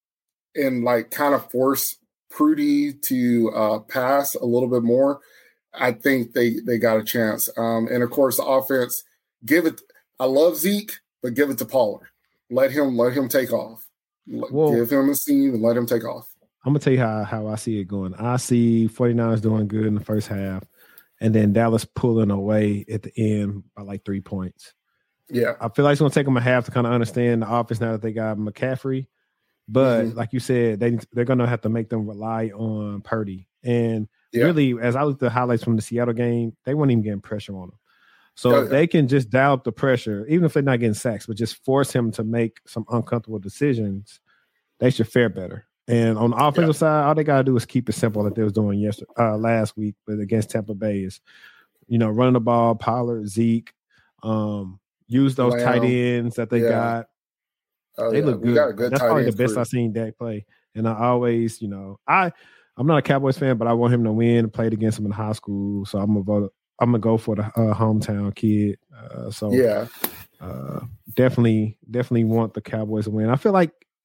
and like kind of force Prudy to uh, pass a little bit more, I think they they got a chance. Um, and of course, the offense, give it. I love Zeke, but give it to Pollard. Let him let him take off. Well, give him a seam and let him take off. I'm gonna tell you how how I see it going. I see forty-niners doing good in the first half, and then Dallas pulling away at the end by like three points. Yeah, I feel like it's gonna take them a half to kind of understand the offense now that they got McCaffrey. But mm-hmm. like you said, they they're gonna have to make them rely on Purdy. And yeah. really, as I looked at the highlights from the Seattle game, they weren't even getting pressure on him. So oh, yeah. they can just dial up the pressure, even if they're not getting sacks, but just force him to make some uncomfortable decisions. They should fare better. And on the offensive yeah. side, all they gotta do is keep it simple like they was doing yesterday, uh, last week, but against Tampa Bay is, you know, running the ball, Pollard, Zeke, um, use those Lamb. tight ends that they yeah. got. Oh, they yeah. look good. Got a good That's probably the best crew. I've seen Dak play. And I always, you know, I I'm not a Cowboys fan, but I want him to win. I played against him in high school, so I'm gonna vote. I'm gonna go for the uh, hometown kid. Uh, so yeah, uh, definitely, definitely want the Cowboys to win. I feel like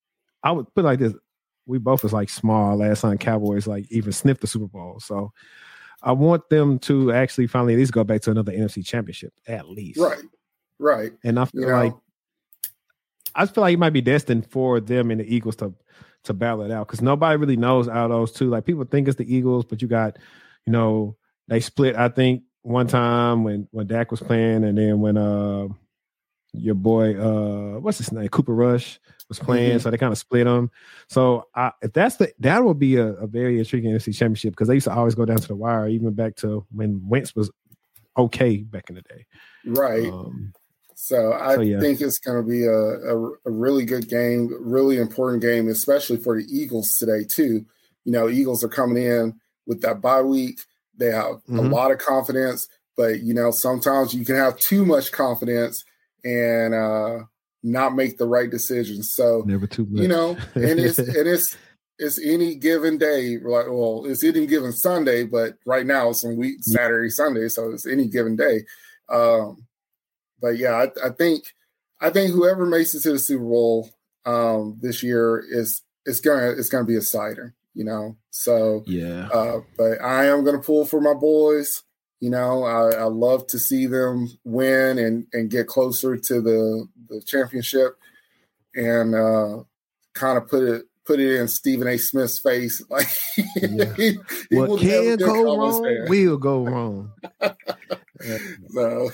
I would put it like this: we both was like small last time Cowboys like even sniffed the Super Bowl. So I want them to actually finally at least go back to another N F C Championship at least. Right, right. And I feel you know, like I feel like it might be destined for them and the Eagles to to battle it out because nobody really knows out of those two. Like people think it's the Eagles, but you got, you know, they split. I think one time when when Dak was playing, and then when uh your boy uh what's his name Cooper Rush was playing, mm-hmm. so they kind of split them. So I, if that's the that would be a, a very intriguing N F C Championship because they used to always go down to the wire, even back to when Wentz was okay back in the day. Right. Um, so I so, yeah. think it's going to be a, a, a really good game, really important game, especially for the Eagles today too. You know, Eagles are coming in with that bye week. They have mm-hmm. a lot of confidence, but you know, sometimes you can have too much confidence and uh, not make the right decisions. So never too much. You know, and it's and it's it's any given day. Like, well, it's any given Sunday, but right now it's on week Saturday, Sunday, so it's any given day. Um, but yeah, I, I think I think whoever makes it to the Super Bowl um, this year is it's gonna it's gonna be exciting. You know, so yeah. Uh, but I am gonna pull for my boys. You know, I, I love to see them win and, and get closer to the, the championship, and uh, kind of put it put it in Stephen A. Smith's face. Like, yeah. he, he what can go wrong will go wrong. No.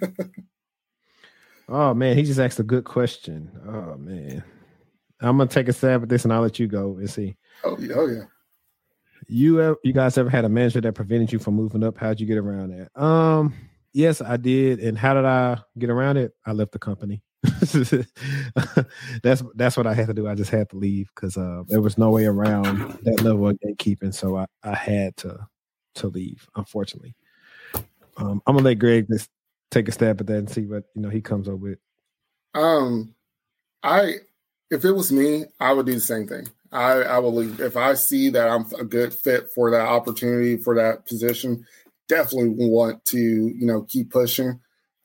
Oh man, he just asked a good question. Oh man, I'm gonna take a stab at this, and I'll let you go and see. Oh yeah, oh yeah. You ever, you guys ever had a manager that prevented you from moving up? How'd you get around that? Um, yes, I did. And how did I get around it? I left the company. that's that's what I had to do. I just had to leave because uh, there was no way around that level of gatekeeping. So I, I had to to leave, unfortunately. Um, I'm gonna let Greg just take a stab at that and see what you know he comes up with. Um, I if it was me, I would do the same thing. I, I will leave. If I see that I'm a good fit for that opportunity, for that position, definitely want to, you know, keep pushing.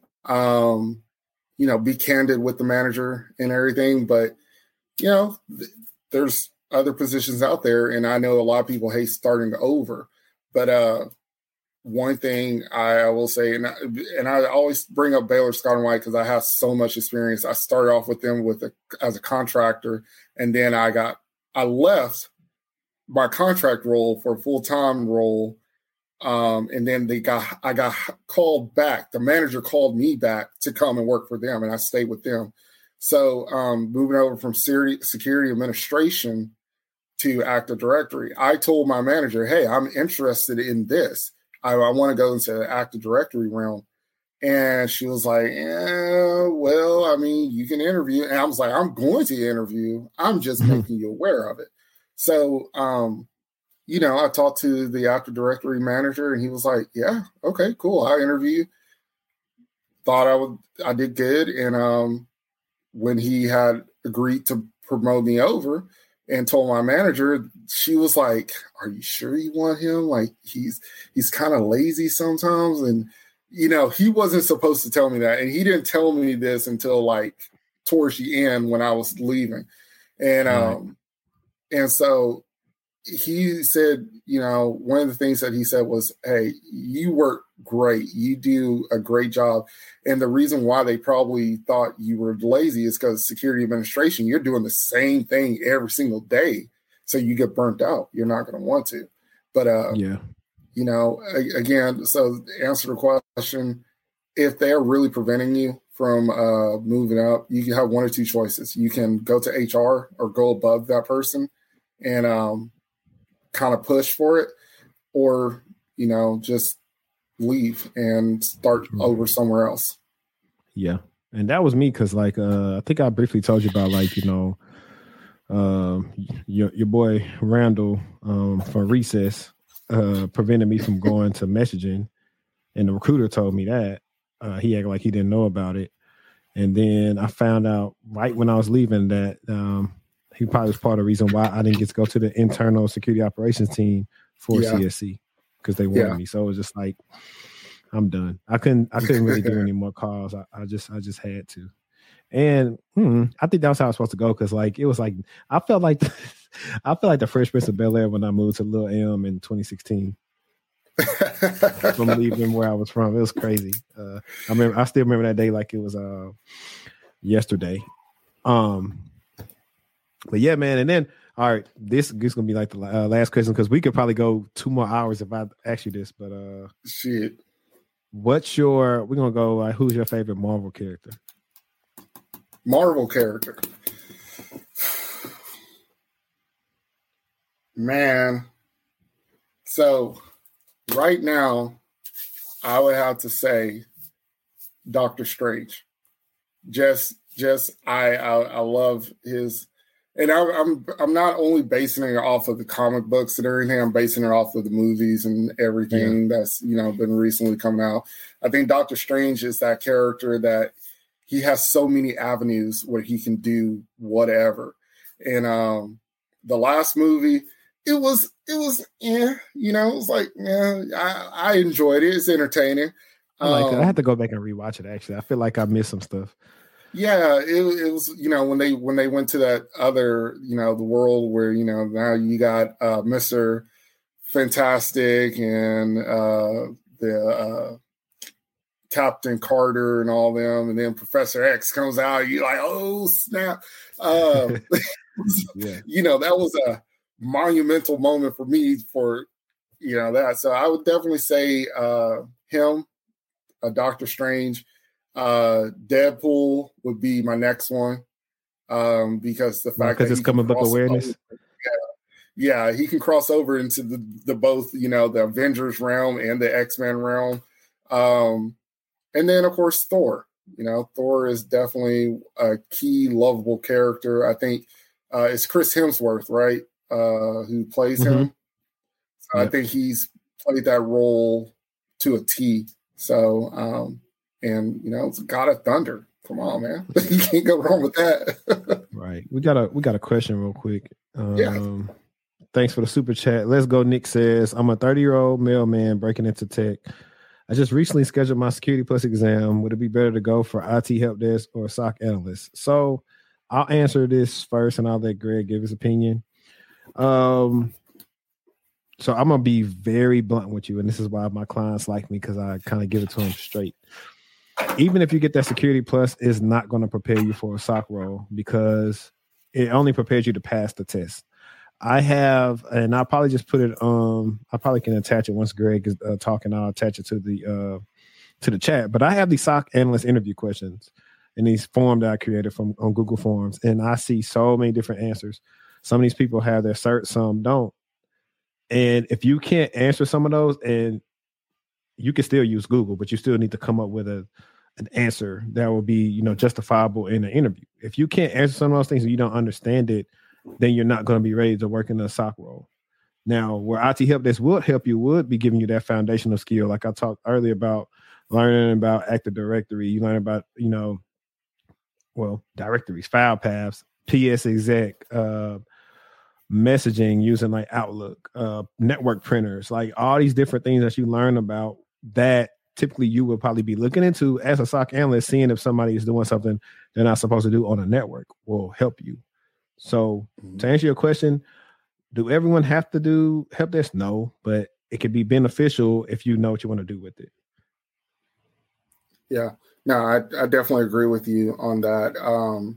Um, you know, be candid with the manager and everything. But, you know, th- there's other positions out there, and I know a lot of people hate starting over. But uh, one thing I will say, and I, and I always bring up Baylor Scott and White because I have so much experience. I started off with them with a, as a contractor, and then I got I left my contract role for a full-time role. Um, and then they got, I got called back. The manager called me back to come and work for them, and I stayed with them. So um, moving over from security administration to Active Directory, I told my manager, hey, I'm interested in this. I, I want to go into the Active Directory realm. And she was like, yeah, well, I mean, you can interview. And I was like, I'm going to interview. I'm just mm-hmm. making you aware of it. So, um, you know, I talked to the Active Directory manager, and he was like, yeah, okay, cool. I interviewed. Thought I would, I did good. And um, when he had agreed to promote me over and told my manager, she was like, are you sure you want him? Like, he's, he's kind of lazy sometimes. And, you know, he wasn't supposed to tell me that. And he didn't tell me this until like towards the end when I was leaving. And, right. um, and so he said, you know, one of the things that he said was, hey, you work great. You do a great job. And the reason why they probably thought you were lazy is because security administration, you're doing the same thing every single day. So you get burnt out. You're not going to want to. But, uh, yeah. You know, again, so to answer the question, if they're really preventing you from uh, moving up, you can have one or two choices. You can go to H R or go above that person and um, kind of push for it, or, you know, just leave and start over somewhere else. Yeah. And that was me because, like, uh, I think I briefly told you about, like, you know, um, your, your boy Randall um, from Recess. Uh, prevented me from going to messaging, and the recruiter told me that uh, he acted like he didn't know about it. And then I found out right when I was leaving that um, he probably was part of the reason why I didn't get to go to the internal security operations team for yeah. C S C because they wanted yeah. me. So it was just like, I'm done. I couldn't. I couldn't really do any more calls. I, I just. I just had to. And hmm, I think that's how I was supposed to go because, like, it was like I felt like I felt like the Fresh Prince of Bel Air when I moved to Lil M in twenty sixteen. From leaving where I was from, it was crazy. Uh, I remember, I still remember that day like it was uh, yesterday. Um, but yeah, man. And then, all right, this, this is gonna be like the uh, last question because we could probably go two more hours if I ask you this. But uh, shit, what's your? We're gonna go. Like, who's your favorite Marvel character? Marvel character, man. So. Right now, I would have to say Doctor Strange. Just, just I, I, I love his, and I, I'm, I'm not only basing it off of the comic books and everything. I'm basing it off of the movies and everything yeah. that's you know been recently coming out. I think Doctor Strange is that character that he has so many avenues where he can do whatever. And um, the last movie. It was, it was, yeah, you know, it was like, yeah, I, I enjoyed it. It's entertaining. I like um, it. I had to go back and rewatch it. Actually, I feel like I missed some stuff. Yeah, it, it was, you know, when they when they went to that other, you know, the world where you know now you got uh, Mister Fantastic and uh, the uh, Captain Carter and all them, and then Professor X comes out. You're like, oh snap! Um, yeah, you know, that was a monumental moment for me for you know that so I would definitely say uh him uh, Doctor Strange. uh Deadpool would be my next one um because the fact because that it's comic book awareness over, yeah, yeah he can cross over into the, the both you know the Avengers realm and the X-Men realm, um and then of course Thor. You know Thor is definitely a key lovable character. I think uh it's Chris Hemsworth, right? Uh, who plays mm-hmm. him. So yep. I think he's played that role to a T. So, um, and you know, it's God of Thunder. Come on, man, you can't go wrong with that. Right. We got a we got a question real quick. Um, yeah. Thanks for the super chat. Let's go. Nick says, "I'm a thirty year old mailman breaking into tech. I just recently scheduled my Security Plus exam. Would it be better to go for I T help desk or S O C analyst?" So, I'll answer this first, and I'll let Greg give his opinion. Um, so I'm gonna be very blunt with you, and this is why my clients like me because I kind of give it to them straight. Even if you get that Security Plus, it's not going to prepare you for a S O C role because it only prepares you to pass the test. I have, and I'll probably just put it. Um, I probably can attach it once Greg is uh, talking. I'll attach it to the uh to the chat. But I have these S O C analyst interview questions in these forms that I created from on Google Forms, and I see so many different answers. Some of these people have their cert, some don't. And if you can't answer some of those, and you can still use Google, but you still need to come up with a an answer that will be, you know, justifiable in an interview. If you can't answer some of those things and you don't understand it, then you're not going to be ready to work in a S O C role. Now, where I T help desk would help you would be giving you that foundational skill. Like I talked earlier about learning about Active Directory. You learn about, you know, well, directories, file paths, P S exec, uh, messaging using like Outlook, uh, network printers, like all these different things that you learn about that typically you would probably be looking into as a S O C analyst, seeing if somebody is doing something they're not supposed to do on a network will help you. So mm-hmm. to answer your question, do everyone have to do help desk? No, but it could be beneficial if you know what you want to do with it. Yeah, no, I, I definitely agree with you on that. Um,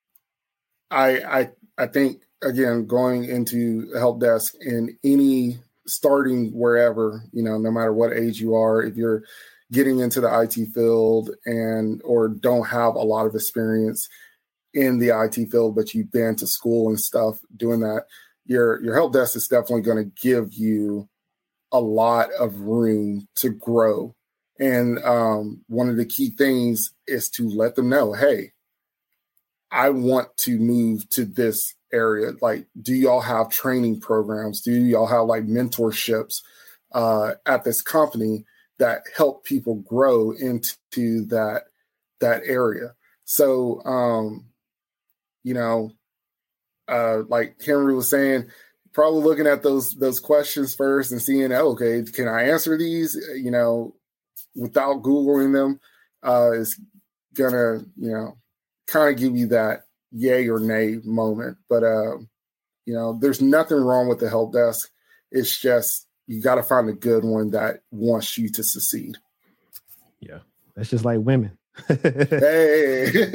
I, I, I think again, going into help desk in any starting wherever, you know, no matter what age you are, if you're getting into the I T field and or don't have a lot of experience in the I T field, but you've been to school and stuff doing that, your your help desk is definitely going to give you a lot of room to grow. And um, one of the key things is to let them know, hey, I want to move to this area. Like, do y'all have training programs? Do y'all have like mentorships uh, at this company that help people grow into that that area? So, um, you know, uh, like Henry was saying, probably looking at those those questions first and seeing, oh, okay, can I answer these? You know, without Googling them, uh, is gonna, you know, kind of give you that yay or nay moment. But, uh, you know, there's nothing wrong with the help desk. It's just you got to find a good one that wants you to succeed. Yeah, that's just like women. Hey.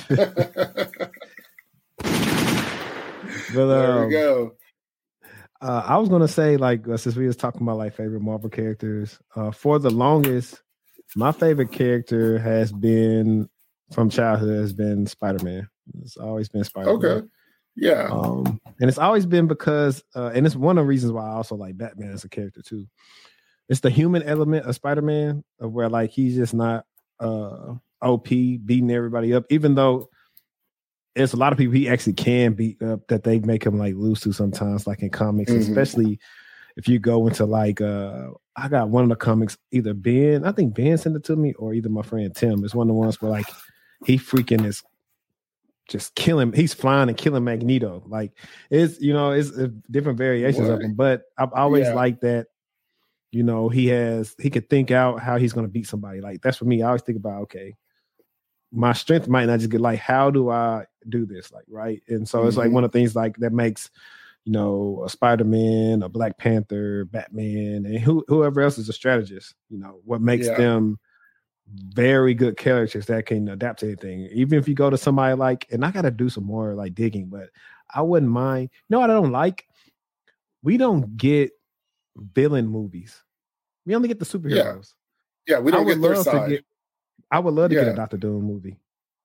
But, there um, we go. Uh, I was gonna say, like, uh, since we was talking about like favorite Marvel characters, uh, for the longest, my favorite character has been from childhood has been Spider-Man. It's always been Spider-Man. Okay, yeah, um, and it's always been because, uh, and it's one of the reasons why I also like Batman as a character too. It's the human element of Spider-Man, of where like he's just not uh, O P beating everybody up, even though. There's a lot of people he actually can beat up that they make him like lose to sometimes, like in comics, mm-hmm. especially if you go into like uh I got one of the comics, either Ben, I think Ben sent it to me, or either my friend Tim. It's one of the ones where like he freaking is just killing, he's flying and killing Magneto. Like it's, you know, it's, it's different variations what? of him, but I've always yeah. liked that, you know, he has he could think out how he's gonna beat somebody. Like that's for me. I always think about, okay, my strength might not just get like, how do I do this? Like, right. And so mm-hmm. it's like one of the things like that makes, you know, a Spider-Man, a Black Panther, Batman, and who, whoever else is a strategist, you know, what makes yeah. them very good characters that can adapt to anything. Even if you go to somebody like, and I got to do some more like digging, but I wouldn't mind. You know what I don't like? We don't get villain movies. We only get the superheroes. Yeah, yeah we don't get their side. Get, I would love to yeah. get a Doctor Doom movie.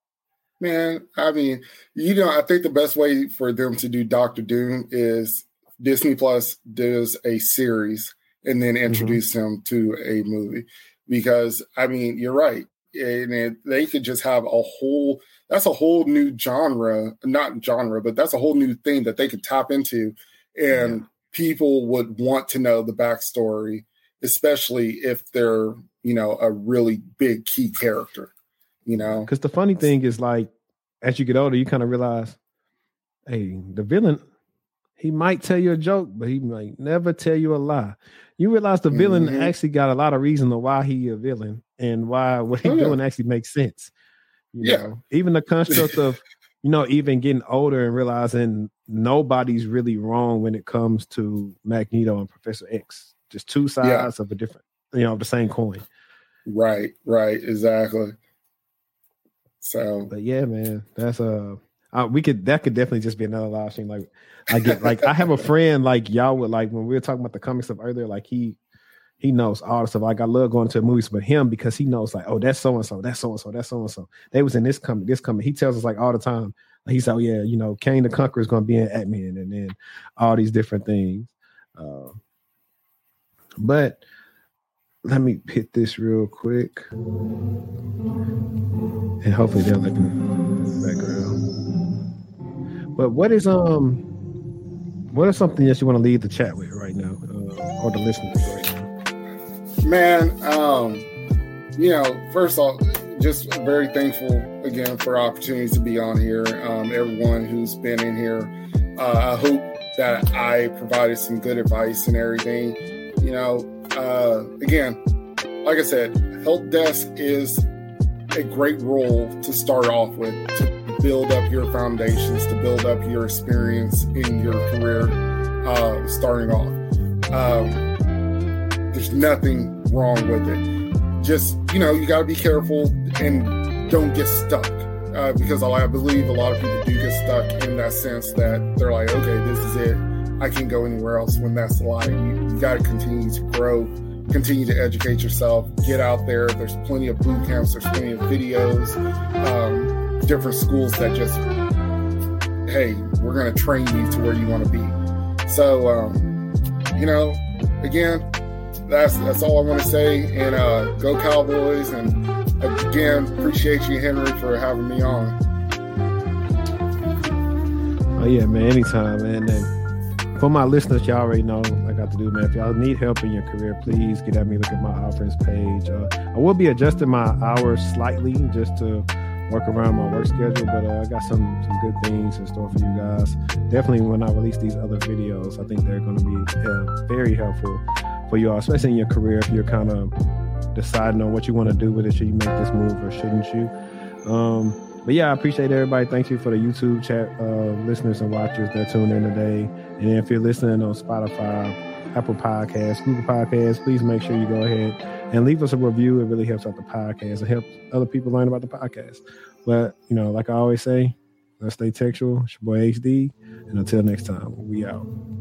Man, I mean, you know, I think the best way for them to do Doctor Doom is Disney Plus does a series and then introduce mm-hmm. him to a movie. Because, I mean, you're right. And it, they could just have a whole, that's a whole new genre, not genre, but that's a whole new thing that they could tap into. And yeah. people would want to know the backstory, especially if they're, you know, a really big key character, you know? Because the funny thing is, like, as you get older, you kind of realize, hey, the villain, he might tell you a joke, but he might never tell you a lie. You realize the villain mm-hmm. actually got a lot of reason to why he a villain and why what he's oh, yeah. doing actually makes sense. You yeah. know? Even the construct of, you know, even getting older and realizing nobody's really wrong when it comes to Magneto and Professor X. Just two sides yeah. of a different, you know, the same coin. Right, right, exactly. So, but yeah, man, that's a uh, we could that could definitely just be another live stream. Like, I get like I have a friend like y'all would like when we were talking about the comic stuff earlier. Like he he knows all the stuff. Like I love going to movies with him because he knows like, oh, that's so and so, that's so and so, that's so and so. They was in this comic, this comic. He tells us like all the time. Like, he said, oh yeah, you know, Kang the Conqueror is going to be in Ant-Man, and then all these different things. Uh, but let me hit this real quick. And hopefully they'll let me in the background. But what is um what is something that you want to leave the chat with right now? Uh, or the listeners right now? Man, um, you know, first off, just very thankful again for opportunities to be on here. Um, everyone who's been in here. Uh, I hope that I provided some good advice and everything. You know, uh, again, like I said, help desk is a great role to start off with, to build up your foundations, to build up your experience in your career, uh, starting off. Um, there's nothing wrong with it. Just, you know, you got to be careful and don't get stuck. Uh, because I believe a lot of people do get stuck in that sense that they're like, okay, this is it. I can't go anywhere else, when that's a lie. You, you got to continue to grow, continue to educate yourself, get out there. There's plenty of boot camps. There's plenty of videos, um, different schools that just, hey, we're going to train you to where you want to be. So, um, you know, again, that's that's all I want to say. And uh, go Cowboys. And again, appreciate you, Henry, for having me on. Oh, yeah, man. Anytime, man. And for my listeners, y'all already know what I got to do, man. If y'all need help in your career, please get at me. Look at my offerings page. Uh, I will be adjusting my hours slightly just to work around my work schedule, but uh, I got some, some good things in store for you guys. Definitely when I release these other videos, I think they're going to be uh, very helpful for you all, especially in your career if you're kind of deciding on what you want to do with it. Should you make this move or shouldn't you? Um, But yeah, I appreciate everybody. Thank you for the YouTube chat uh, listeners and watchers that tuned in today. And if you're listening on Spotify, Apple Podcasts, Google Podcasts, please make sure you go ahead and leave us a review. It really helps out the podcast. It helps other people learn about the podcast. But, you know, like I always say, let's stay textual. It's your boy H D. And until next time, we out.